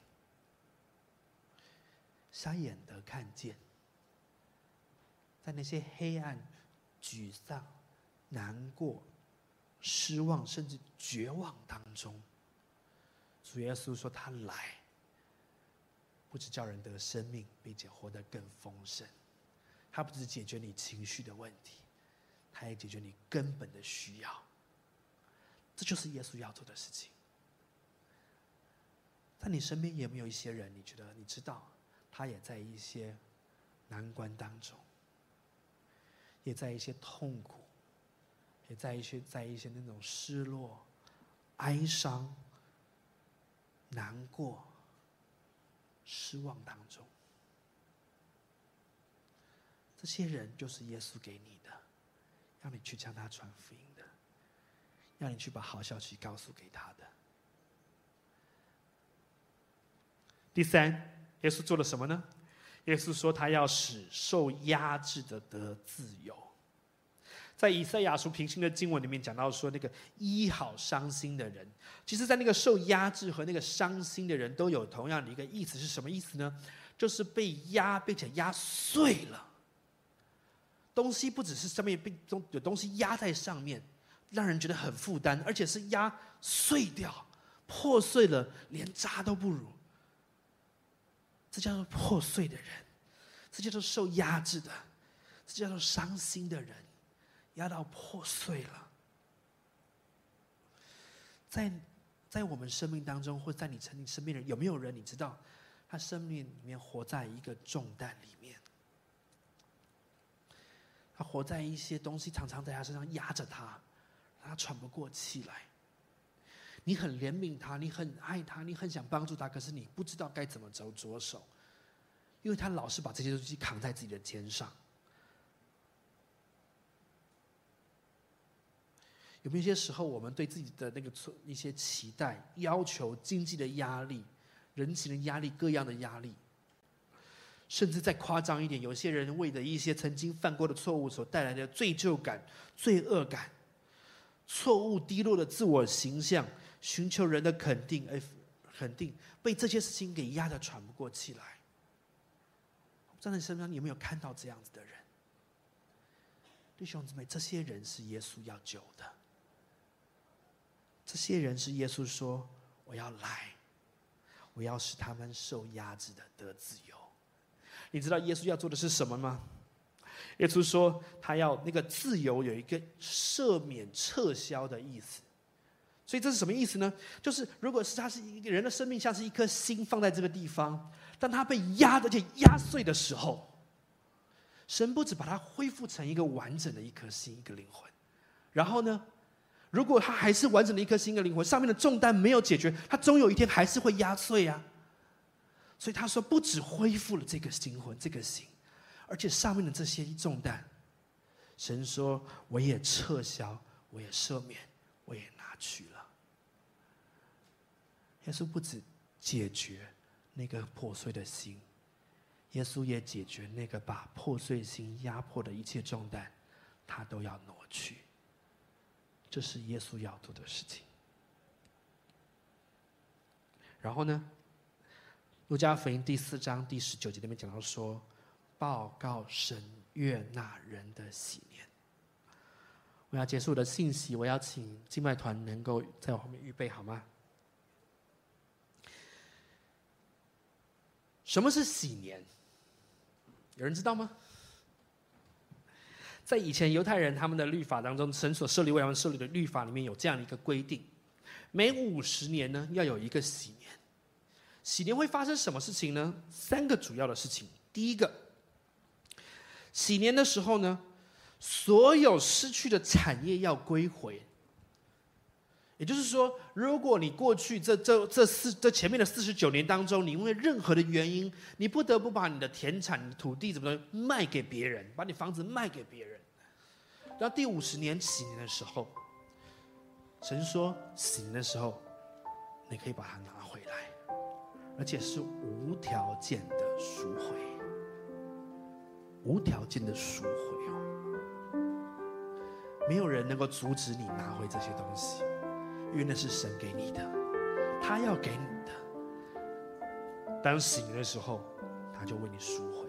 瞎眼的看见，在那些黑暗、沮丧、难过、失望，甚至绝望当中，主耶稣说他来，不只叫人得生命，并且活得更丰盛。他不只解决你情绪的问题，他也解决你根本的需要。这就是耶稣要做的事情。在你身边有没有一些人，你觉得你知道，他也在一些难关当中，也在一些痛苦，也在一些那种失落、哀伤、难过、失望当中。这些人就是耶稣给你的，让你去向他传福音的，让你去把好消息告诉给他的。第三，耶稣做了什么呢？耶稣说他要使受压制的得自由。在以赛亚书平行的经文里面讲到说，那个医好伤心的人，其实在那个受压制和那个伤心的人都有同样的一个意思，是什么意思呢？就是被压并且压碎了。东西不只是上面有东西压在上面，让人觉得很负担，而且是压碎掉、破碎了，连渣都不如。这叫做破碎的人，这叫做受压制的，这叫做伤心的人，压到破碎了。在我们生命当中，或在你身边的人，有没有人你知道，他生命里面活在一个重担里面？他活在一些东西常常在他身上压着他，让他喘不过气来。你很怜悯他，你很爱他，你很想帮助他，可是你不知道该怎么着手，因为他老是把这些东西扛在自己的肩上。有没有一些时候，我们对自己的那个一些期待、要求、经济的压力、人情的压力、各样的压力，甚至再夸张一点，有些人为了一些曾经犯过的错误所带来的罪疚感、罪恶感、错误低落的自我形象，寻求人的肯定，被这些事情给压得喘不过气来。在你身上，你有没有看到这样子的人？弟兄姊妹，这些人是耶稣要救的。这些人是耶稣说：“我要来，我要使他们受压制的得自由。”你知道耶稣要做的是什么吗？耶稣说他要那个自由有一个赦免、撤销的意思。所以这是什么意思呢？就是如果是他是一个人的生命，像是一颗心放在这个地方，当他被压而且压碎的时候，神不只把它恢复成一个完整的一颗心、一个灵魂，然后呢，如果他还是完整的一颗心、一个灵魂，上面的重担没有解决，他终有一天还是会压碎啊。所以他说，不只恢复了这个灵魂、这个心，而且上面的这些重担，神说我也撤销，我也赦免，我也拿去了。耶稣不只解决那个破碎的心，耶稣也解决那个把破碎心压迫的一切重担，他都要挪去。这是耶稣要做的事情。然后呢，路加福音第4章第19节那边讲到说，报告神悦纳人的喜年。我要结束我的信息，我要请敬拜团能够在我后面预备好吗？什么是喜年？有人知道吗？在以前犹太人他们的律法当中，神所设立为他们设立的律法里面有这样的一个规定，每50年呢要有一个喜年。喜年会发生什么事情呢？3个主要的事情。第一个，喜年的时候呢，所有失去的产业要归回。也就是说，如果你过去这前面的49年当中，你因为任何的原因，你不得不把你的田产、你的土地怎么卖给别人，把你房子卖给别人，到第50年喜年的时候，神说喜年的时候， 你可以把它拿回来，而且是无条件的赎回，无条件的赎回哦。没有人能够阻止你拿回这些东西，因为那是神给你的，他要给你的。当洗年的时候，他就为你赎回。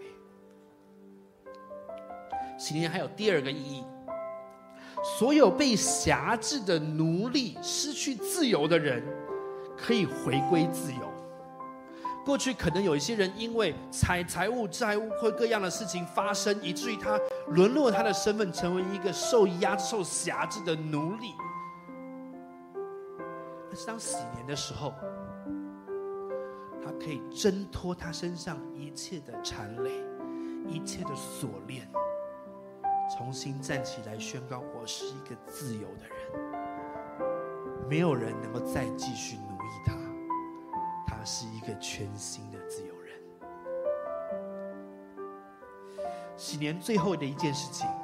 洗年还有第二个意义，所有被辖制的奴隶、失去自由的人，可以回归自由。过去可能有一些人因为财务、债务或各样的事情发生，以至于他沦落他的身份，成为一个受压制、受辖制的奴隶。但是当洗年的时候，他可以挣脱他身上一切的缠累、一切的锁链，重新站起来宣告：我是一个自由的人，没有人能够再继续奴役他，他是一个全新的自由人。洗年最后的一件事情，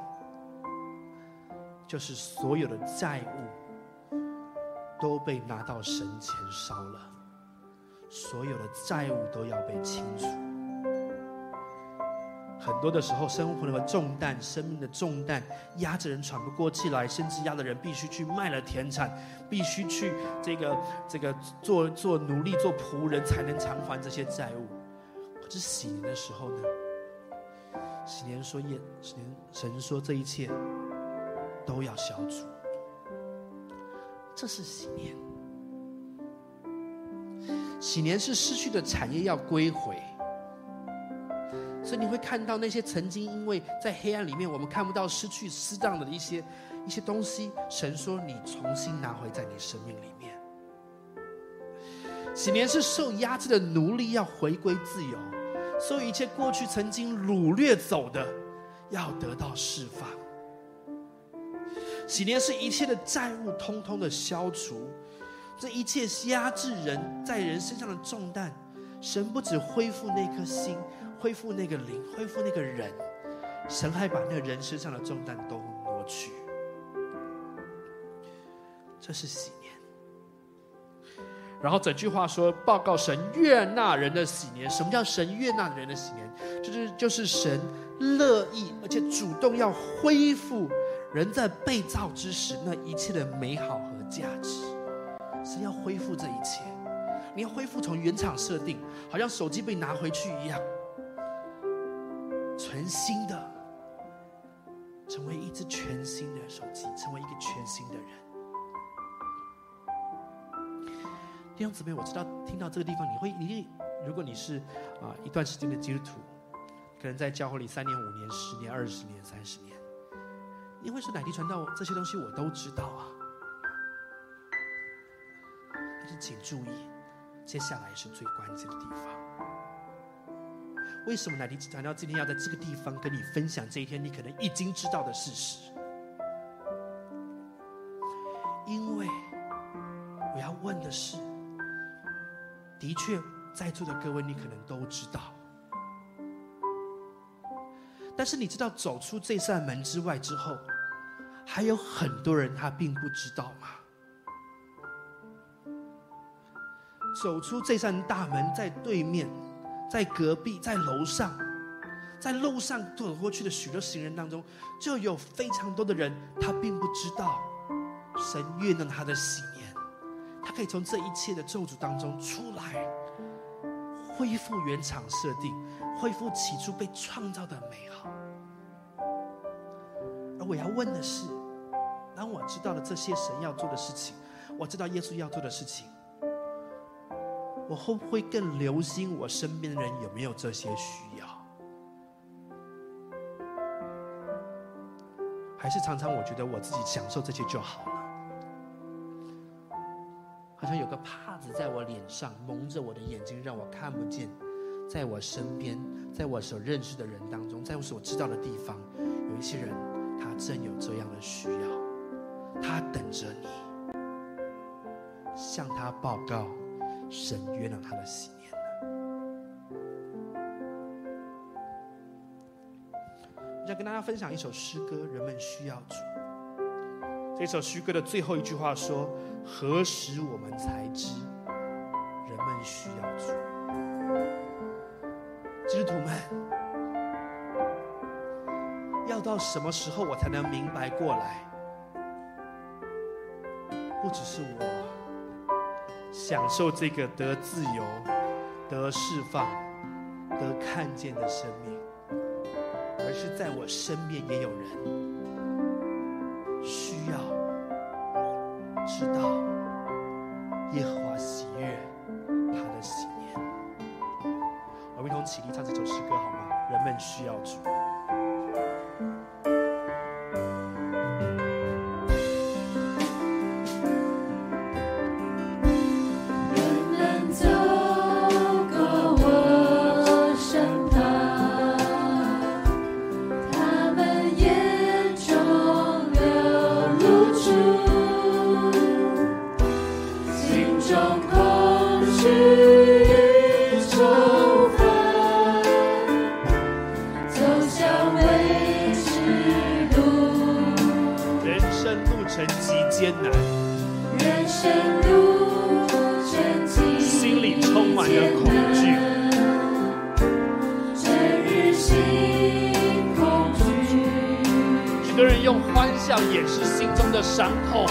就是所有的债务都被拿到神前烧了，所有的债务都要被清除。很多的时候，生活的重担、生命的重担压着人喘不过气来，甚至压的人必须去卖了田产，必须去这个做奴隶、做仆人，才能偿还这些债务。可是洗年的时候呢？洗年说神说这一切都要消除，这是洗年。洗年是失去的产业要归回。所以你会看到那些曾经因为在黑暗里面我们看不到、失去、失当的一些东西，神说你重新拿回在你生命里面。洗年是受压制的奴隶要回归自由，所有一切过去曾经掳掠走的要得到释放。洗年是一切的债务通通的消除，这一切压制人在人身上的重担，神不只恢复那颗心，恢复那个灵，恢复那个人，神还把那个人身上的重担都挪去。这是洗年。然后整句话说，报告神悦纳人的洗年。什么叫神悦纳人的洗年？就是神乐意而且主动要恢复人在被造之时那一切的美好和价值。神要恢复这一切，你要恢复从原厂设定，好像手机被拿回去一样，全新的，成为一只全新的手机，成为一个全新的人。弟兄姊妹，我知道听到这个地方，如果你是一段时间的基督徒，可能在教会里3年、5年、10年、20年、30年，你会说乃迪传道这些东西我都知道啊。但是请注意，接下来是最关键的地方。为什么乃迪传道今天要在这个地方跟你分享这一天你可能已经知道的事实？因为我要问的是，的确在座的各位你可能都知道，但是你知道走出这扇门之外之后，还有很多人他并不知道吗？走出这扇大门，在对面，在隔壁，在楼上，在路上走过去的许多行人当中，就有非常多的人他并不知道神悦纳他的喜年，他可以从这一切的咒诅当中出来，恢复原厂设定，恢复起初被创造的美好。而我要问的是，当我知道了这些神要做的事情，我知道耶稣要做的事情，我会不会更留心我身边的人有没有这些需要？还是常常我觉得我自己享受这些就好了，好像有个帕子在我脸上蒙着我的眼睛，让我看不见在我身边，在我所认识的人当中，在我所知道的地方，有一些人他正有这样的需要，他等着你向他报告神悦纳他的喜年呢。我想跟大家分享一首诗歌，人们需要主。这首诗歌的最后一句话说：何时我们才知们需要主。基督徒们，要到什么时候我才能明白过来？不只是我享受这个得自由、得释放、得看见的生命，而是在我身边也有人需要知道耶和华喜悦他的喜年。我们一同起立唱这首诗歌好吗？人们需要主。掩饰心中的伤痛，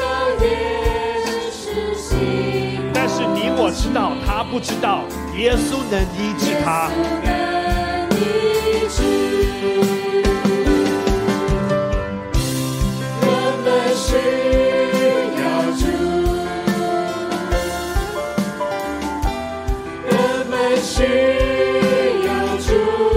但是你我知道，他不知道，耶稣能医治他。人们需要主，人们需要主。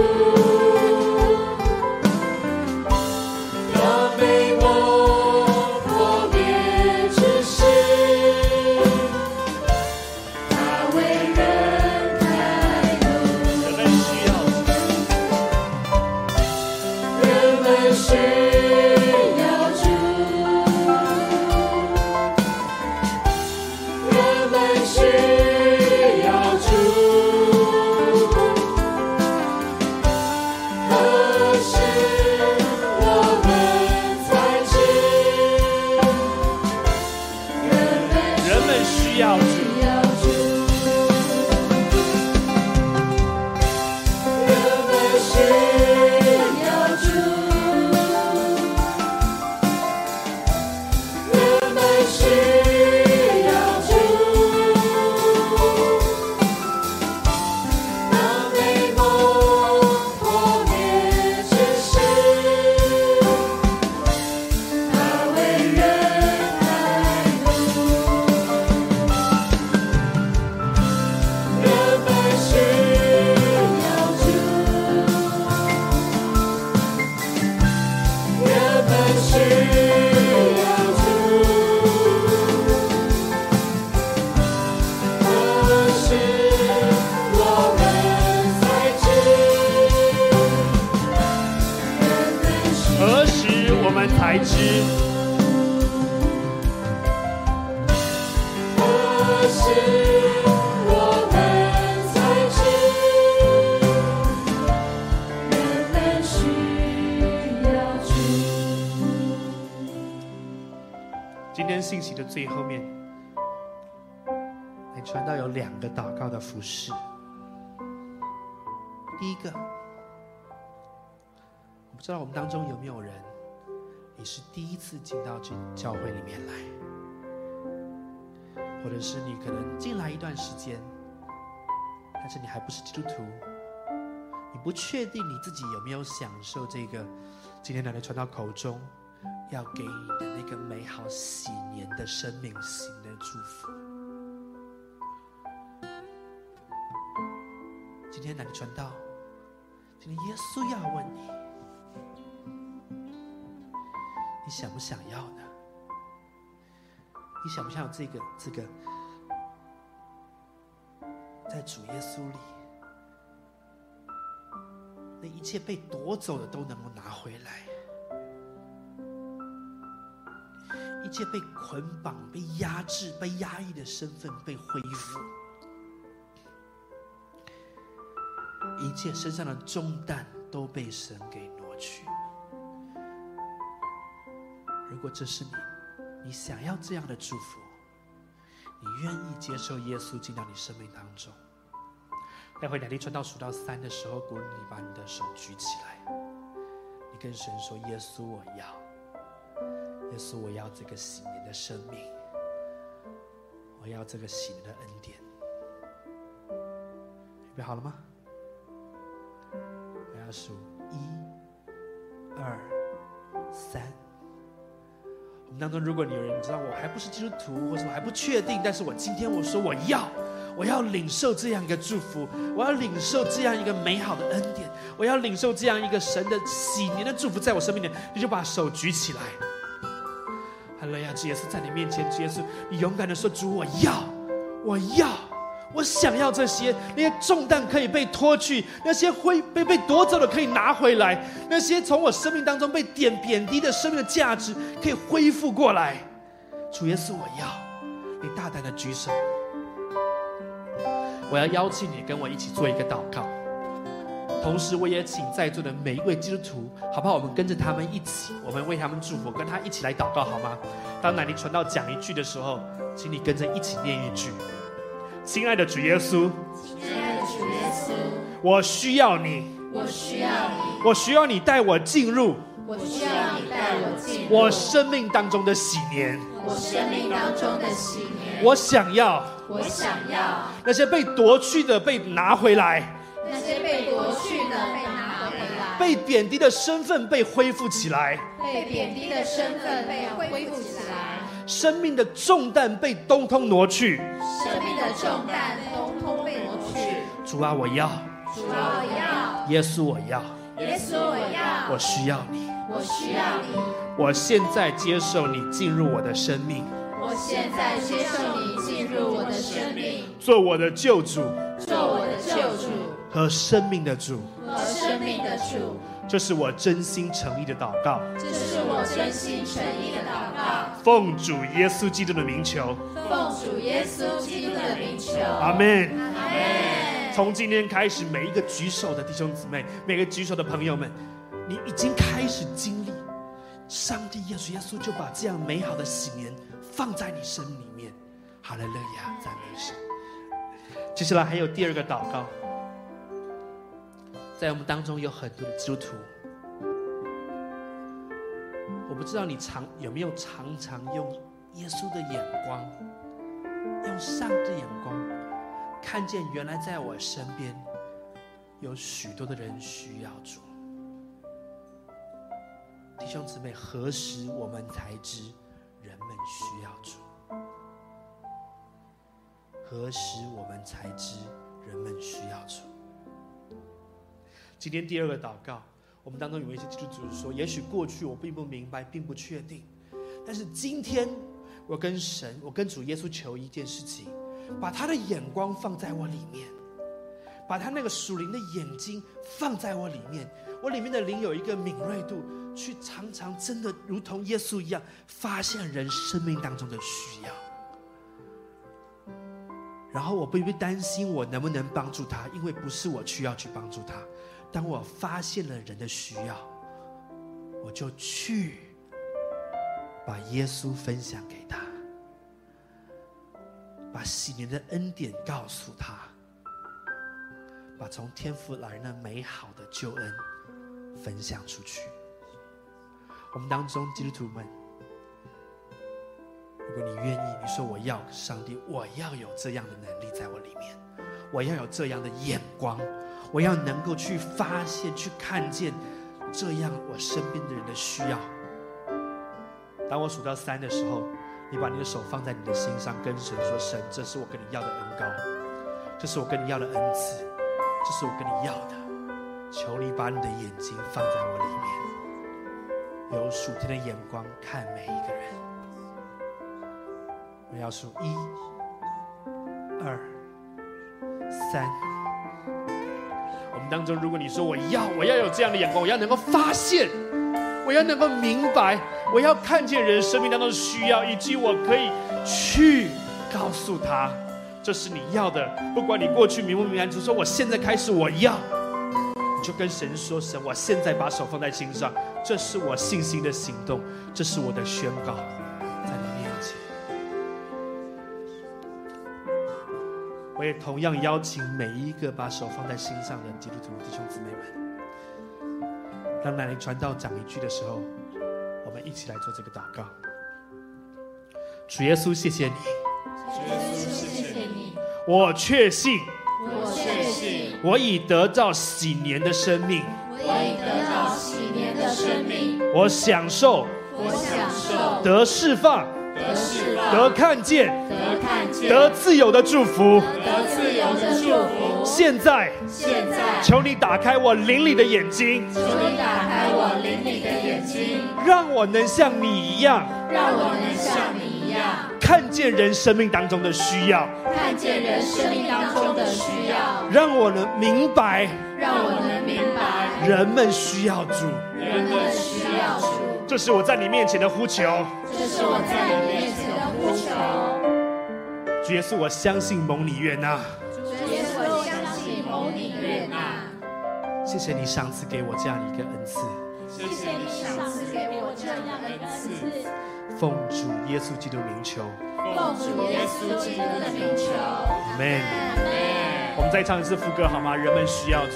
今天信息的最后面，你传道有2个祷告的服事。第一个，我不知道我们当中有没有人，你是第一次进到这教会里面来，或者是你可能进来一段时间，但是你还不是基督徒，你不确定你自己有没有享受这个今天奶奶传道口中要给你的那个美好喜年的生命型的祝福。今天奶奶传道，今天耶稣要问你，你想不想要呢？你想不想要这个在主耶稣里，那一切被夺走的都能够拿回来，一切被捆绑、被压制、被压抑的身份被恢复，一切身上的重担都被神给挪去。如果这是你想要这样的祝福，你愿意接受耶稣进到你生命当中。待会乃力传道数到3的时候，鼓励你把你的手举起来，你跟神说：耶稣我要，耶稣我要这个喜年的生命，我要这个喜年的恩典。预备好了吗？我要数1、2、3。我们当中，如果你有人知道我还不是基督徒，或者我还不确定，但是我今天我说我要领受这样一个祝福，我要领受这样一个美好的恩典，我要领受这样一个神的喜年的祝福在我生命里，你就把手举起来。哈利路亚！主耶稣在你面前，主耶稣，你勇敢的说：主，我要，我想要这些，那些重担可以被脱去，那些会被夺走的可以拿回来，那些从我生命当中被贬低的生命的价值可以恢复过来。主耶稣，我要，你大胆的举手。我要邀请你跟我一起做一个祷告，同时我也请在座的每一位基督徒，好不好？我们跟着他们一起，我们为他们祝福，跟他一起来祷告，好吗？当乃力传道讲一句的时候，请你跟着一起念一句。亲爱的主耶稣，我需要你，我需要你带我进入我生命当中的喜年，我想要那些被夺去的被拿回来，被贬低的身份被恢复起来，生命的重担被通通挪去。主啊，我要，耶稣我要，我需要你，我现在接受你进入我的生命，做我的救主，和生命的主。这是我真心诚意的祷告，奉主耶稣基督的名求，阿们。从今天开始，每一个举手的弟兄姊妹，每个举手的朋友们，你已经开始经历上帝耶稣就把这样美好的喜年放在你生命里面。哈利路亚，赞美神。接下来还有第二个祷告，在我们当中有很多的基督徒，我不知道你有没有常常用耶稣的眼光，用上帝的眼光，看见原来在我身边有许多的人需要主。弟兄姊妹，何时我们才知人们需要主？何时我们才知人们需要主？今天第二个祷告，我们当中有一些基督徒说，也许过去我并不明白，并不确定，但是今天我跟神，我跟主耶稣求一件事情，把他的眼光放在我里面，把他那个属灵的眼睛放在我里面，我里面的灵有一个敏锐度，去常常真的如同耶稣一样，发现人生命当中的需要。然后我不必担心我能不能帮助他，因为不是我需要去帮助他。当我发现了人的需要，我就去把耶稣分享给他，把喜年的恩典告诉他，把从天父来那美好的救恩分享出去。我们当中基督徒们，如果你愿意，你说我要上帝，我要有这样的能力在我里面，我要有这样的眼光，我要能够去发现，去看见这样我身边的人的需要。当我数到3的时候，你把你的手放在你的心上，跟神说，神，这是我跟你要的恩膏，这是我跟你要的恩赐，这是我跟你要的，求你把你的眼睛放在我里面，有属天的眼光看每一个人。我要数1、2、3。我们当中，如果你说我要有这样的眼光，我要能够发现，我要能够明白，我要看见人生命当中的需要，以及我可以去告诉他，这是你要的。不管你过去明不明白，就说我现在开始我要，你就跟神说，神，我现在把手放在心上，这是我信心的行动，这是我的宣告，在你面前。 我也同样邀请每一个把手放在心上的基督徒弟兄姊妹们，当来传道讲一句的时候，我们一起来做这个祷告。主耶稣，谢谢你， 主耶稣，谢谢你， 我确信， 我已得到喜年的生命，我享受，得释放，得看见，得自由的祝福。现在，求你打开我灵里的眼睛，让我能像你一样，看见人生命当中的需要，让我能明白，人们需要主，这是我在你面前的呼求。主耶稣，我相信蒙你悦纳。谢谢你赏赐给我这样一个恩赐。奉主耶稣基督名求。Amen。我们再唱一次副歌好吗？人们需要主。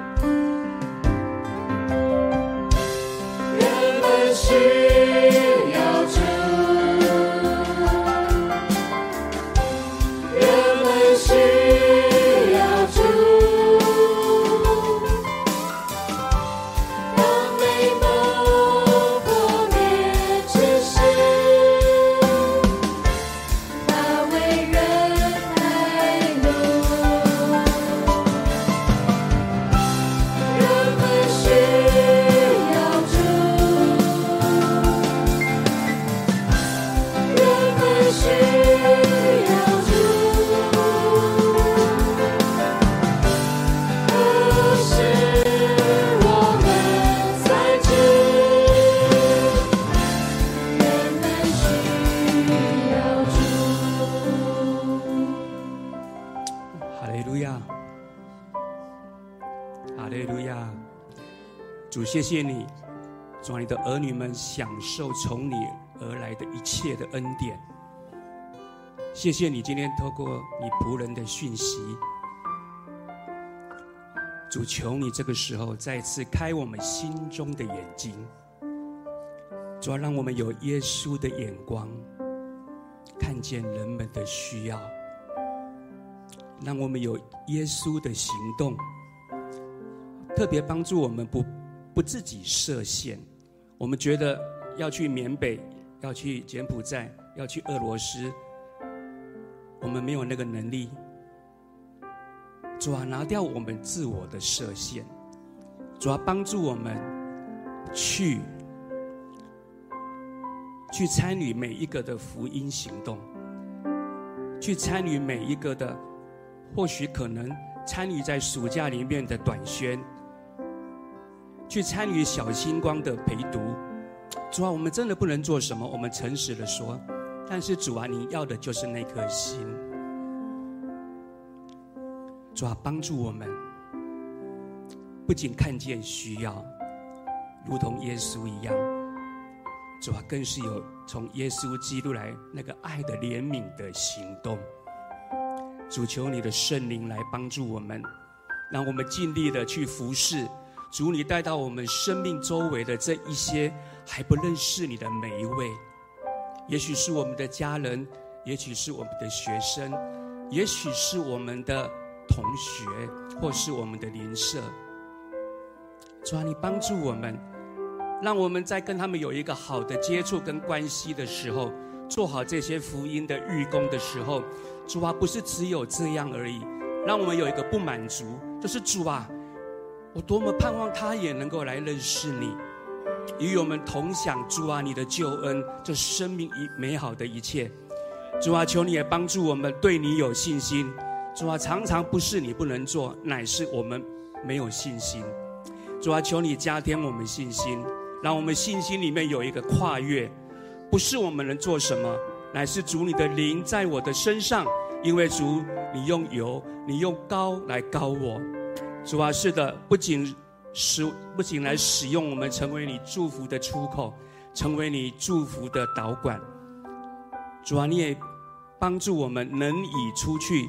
人们需要主，人们需要主。当美梦破灭之时，他为人开路。人们需要主，人们需要主。何时我们才知，人们需要主。 哈利路亚，哈利路亚！主，谢谢你，主，你的儿女们享受从你而来的一切的恩典。谢谢你今天透过你仆人的讯息，主，求你这个时候再次开我们心中的眼睛，主要让我们有耶稣的眼光，看见人们的需要，让我们有耶稣的行动，特别帮助我们不自己设限。我们觉得要去缅北，要去柬埔寨，要去俄罗斯，我们没有那个能力。主啊，拿掉我们自我的设限，主啊，帮助我们去参与每一个的福音行动，去参与每一个的，或许可能参与在暑假里面的短宣，去参与小星光的陪读。主啊，我们真的不能做什么，我们诚实的说，但是主啊，你要的就是那颗心。主啊，帮助我们不仅看见需要，如同耶稣一样，主啊，更是有从耶稣基督来那个爱的怜悯的行动。主，求你的圣灵来帮助我们，让我们尽力的去服侍。主，你带到我们生命周围的这一些还不认识你的每一位，也许是我们的家人，也许是我们的学生，也许是我们的同学，或是我们的邻舍。主啊，你帮助我们，让我们在跟他们有一个好的接触跟关系的时候，做好这些福音的预工的时候，主啊，不是只有这样而已，让我们有一个不满足，就是主啊，我多么盼望他也能够来认识你，与我们同享主啊你的救恩，这生命美好的一切。主啊，求你也帮助我们对你有信心。主啊，常常不是你不能做，乃是我们没有信心。主啊，求你加添我们信心，让我们信心里面有一个跨越，不是我们能做什么，乃是主你的灵在我的身上，因为主你用油，你用膏来膏我。主啊，是的，不仅来使用我们，成为你祝福的出口，成为你祝福的导管。主啊，你也帮助我们能以出去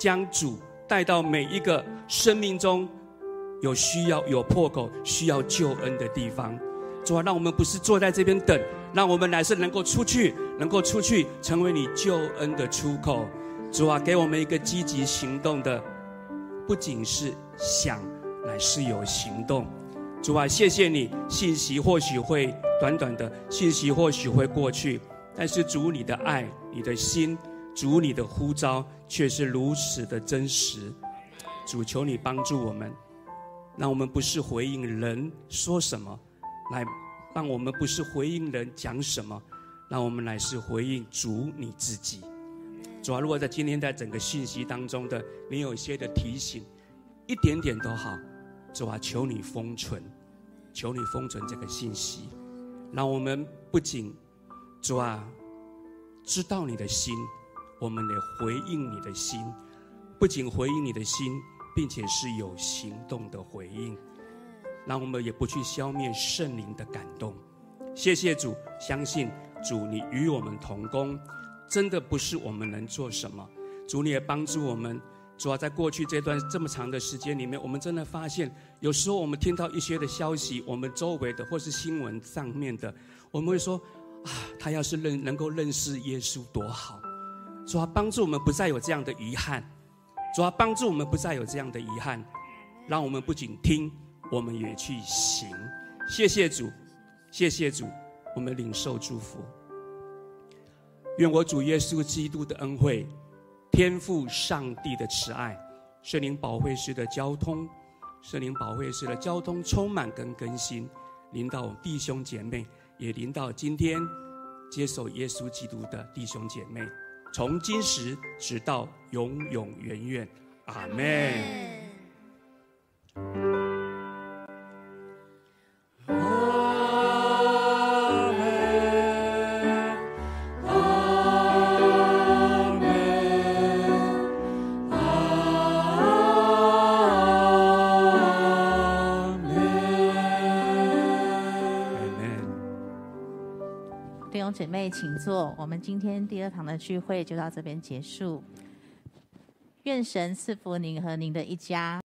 将主带到每一个生命中有需要、有破口、需要救恩的地方。主啊，让我们不是坐在这边等，让我们乃是能够出去，成为你救恩的出口。主啊，给我们一个积极行动的，不仅是想，乃是有行动。主啊，谢谢你，信息或许会短短的，信息或许会过去，但是主你的爱、你的心，主你的呼召却是如此的真实。主，求你帮助我们，让我们不是回应人说什么，让我们不是回应人讲什么，让我们乃是回应主你自己。主啊，如果在今天在整个信息当中的你有一些的提醒，一点点都好，主啊，求你封存这个信息，让我们不仅主啊知道你的心，我们得回应你的心，不仅回应你的心，并且是有行动的回应，让我们也不去消灭圣灵的感动。谢谢主，相信主你与我们同工，真的不是我们能做什么，主你也帮助我们。主啊，在过去这段这么长的时间里面，我们真的发现，有时候我们听到一些的消息，我们周围的或是新闻上面的，我们会说啊，他要是能够认识耶稣多好。主啊，帮助我们不再有这样的遗憾，主啊，帮助我们不再有这样的遗憾，让我们不仅听，我们也去行。谢谢主，谢谢主，我们领受祝福。愿我主耶稣基督的恩惠，天父上帝的慈爱，圣灵保惠师的交通，充满跟更新，临到弟兄姐妹，也临到今天接受耶稣基督的弟兄姐妹，从今时直到永永远远。阿们。 弟兄姐妹请坐，我们今天第2堂的聚会就到这边结束。愿神赐福您和您的一家。